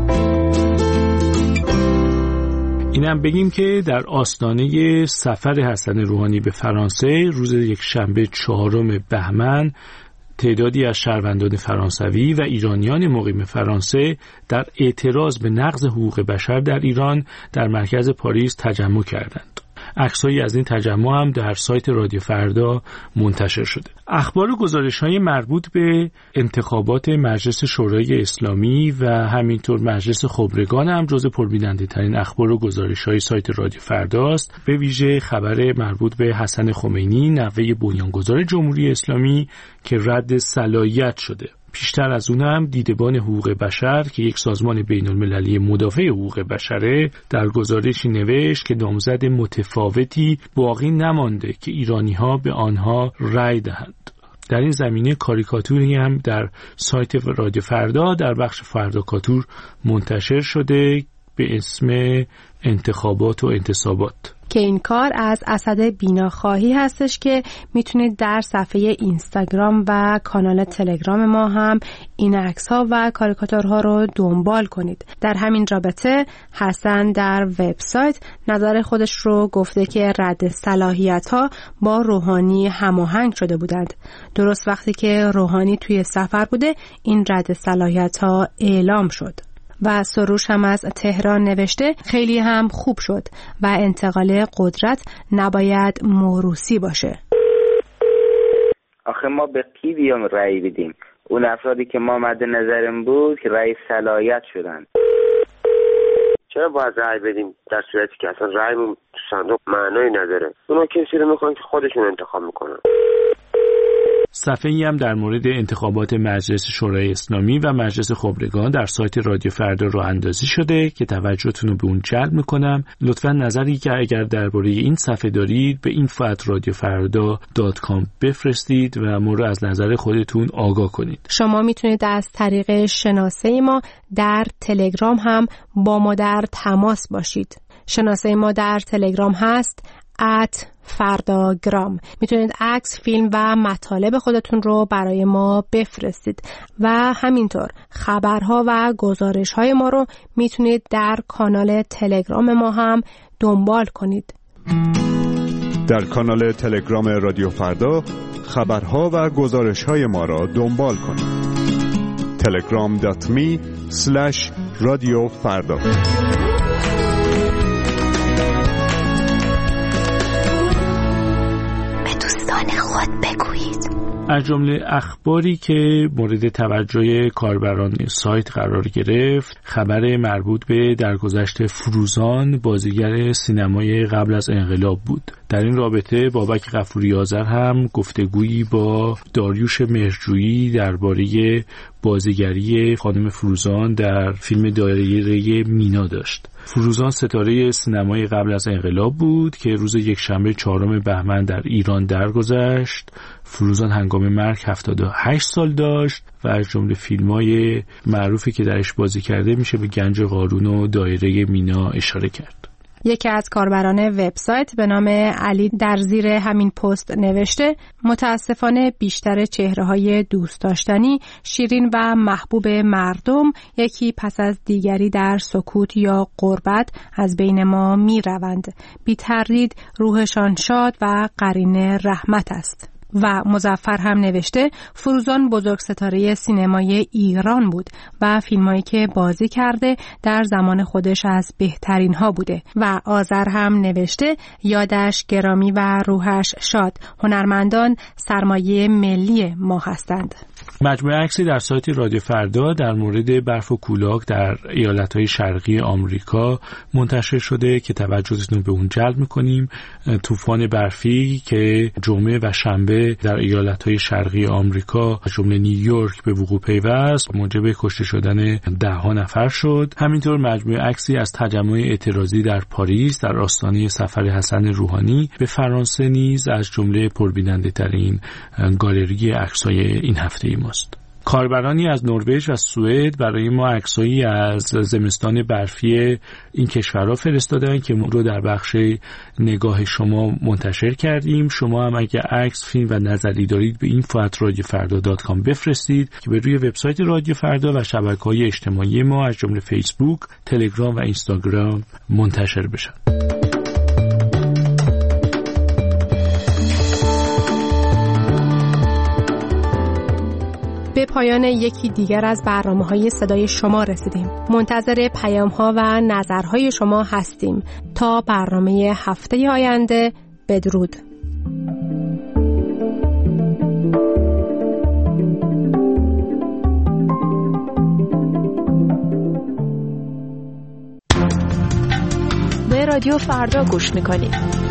Speaker 29: اینم بگیم که در آستانه سفر حسن روحانی به فرانسه روز یکشنبه 4 بهمن تعدادی از شهروندان فرانسوی و ایرانیان مقیم فرانسه در اعتراض به نقض حقوق بشر در ایران در مرکز پاریس تجمع کردند. عکسایی از این تجمع هم در سایت رادیو فردا منتشر شده. اخبار و گزارش‌های مربوط به انتخابات مجلس شورای اسلامی و همینطور مجلس خبرگان هم جزو پربیننده‌ترین اخبار و گزارش‌های سایت رادیو فرداست. به ویژه خبر مربوط به حسن خمینی نوه بنیانگذار جمهوری اسلامی که رد صلاحیت شده. پیشتر از اون هم دیدبان حقوق بشر که یک سازمان بین‌المللی مدافع حقوق بشره در گزارشی نوشت که نامزد متفاوتی باقی نمانده که ایرانی‌ها به آنها رأی دهند. در این زمینه کاریکاتوری هم در سایت رادیو فردا در بخش فرداکاتور منتشر شده به اسم انتخابات و انتصابات
Speaker 21: که این کار از اسد بیناخواهی هستش که میتونید در صفحه اینستاگرام و کانال تلگرام ما هم این عکس‌ها و کاریکاتورها رو دنبال کنید. در همین رابطه حسن در وبسایت نظر خودش رو گفته که رد صلاحیت‌ها با روحانی هماهنگ شده بودند. درست وقتی که روحانی توی سفر بوده این رد صلاحیت‌ها اعلام شد. و سروش هم از تهران نوشته خیلی هم خوب شد و انتقال قدرت نباید موروثی باشه.
Speaker 7: آخه ما به کی بیام رأی بدیم؟ اون افرادی که ما مد نظرم بود که رأی صلاحیت شدن.
Speaker 8: چرا باید رأی بدیم در صورتی که اصلا رأیمون تو صندوق معنایی نداره؟ اونا کسی رو میخوان که خودشون انتخاب میکنن.
Speaker 29: صفحه‌ای هم در مورد انتخابات مجلس شورای اسلامی و مجلس خبرگان در سایت رادیو فردا راه اندازی شده که توجهتون رو به اون جلب میکنم. لطفاً نظری که اگر درباره این صفحه دارید به info@radiofarda.com بفرستید و ما رو از نظر خودتون آگاه کنید.
Speaker 21: شما میتونید از طریق شناسه ما در تلگرام هم با ما در تماس باشید. شناسه ما در تلگرام هست @فرداگرام. میتونید عکس، فیلم و مطالب خودتون رو برای ما بفرستید و همینطور خبرها و گزارش‌های ما رو میتونید در کانال تلگرام ما هم دنبال کنید.
Speaker 3: در کانال تلگرام رادیو فردا خبرها و گزارش‌های ما را دنبال کنید. telegram.me/radiofarda.
Speaker 29: از جمله اخباری که مورد توجه کاربران سایت قرار گرفت خبر مربوط به درگذشت فروزان بازیگر سینمای قبل از انقلاب بود. در این رابطه بابک غفوری آذر هم گفتگویی با داریوش مهرجویی درباره بازیگری خانم فروزان در فیلم دایره مینا داشت. فروزان ستاره سینمای قبل از انقلاب بود که روز یکشنبه 4 بهمن در ایران درگذشت. فروزان هنگام مرگ 78 سال داشت و از جمله فیلم‌های معروفی که درش بازی کرده میشه به گنج قارون و دایره مینا اشاره کرد.
Speaker 21: یکی از کاربران وبسایت به نام علی در زیر همین پست نوشته: متاسفانه بیشتر چهره‌های دوست داشتنی، شیرین و محبوب مردم یکی پس از دیگری در سکوت یا غربت از بین ما می‌روند. بی تردید روحشان شاد و قرین رحمت است. و مظفر هم نوشته: فروزان بزرگ ستاره سینمای ایران بود و فیلمایی که بازی کرده در زمان خودش از بهترین ها بوده. و آذر هم نوشته: یادش گرامی و روحش شاد، هنرمندان سرمایه ملی ما هستند.
Speaker 29: مجموعه عکسی در سایت رادیو فردا در مورد برف و کولاک در ایالت‌های شرقی آمریکا منتشر شده که توجهتون به اون جلب می‌کنیم. طوفان برفی که جمعه و شنبه در ایالت‌های شرقی آمریکا جمله نیویورک به وقوع پیوست، موجب کشته شدن 10 نفر شد. همینطور مجموعه عکسی از تجمع اعتراضی در پاریس در آستانه سفر حسن روحانی به فرانسه نیز از جمله پربیننده‌ترین گالری عکس‌های این هفته ماست. کاربرانی از نروژ و سوئد برای ما عکسایی از زمستان برفی این کشورها فرستادن که ما رو در بخش نگاه شما منتشر کردیم. شما هم اگه عکس، فیلم و نظری دارید به info@radiofarda.com بفرستید که به روی وبسایت رادیو فردا و شبکه‌های اجتماعی ما از جمله فیسبوک، تلگرام و اینستاگرام منتشر بشن.
Speaker 21: به پایان یکی دیگر از برنامه‌های صدای شما رسیدیم. منتظر پیام‌ها و نظرهای شما هستیم. تا برنامه هفته آینده، بدرود.
Speaker 2: به رادیو فردا گوش می‌کنید.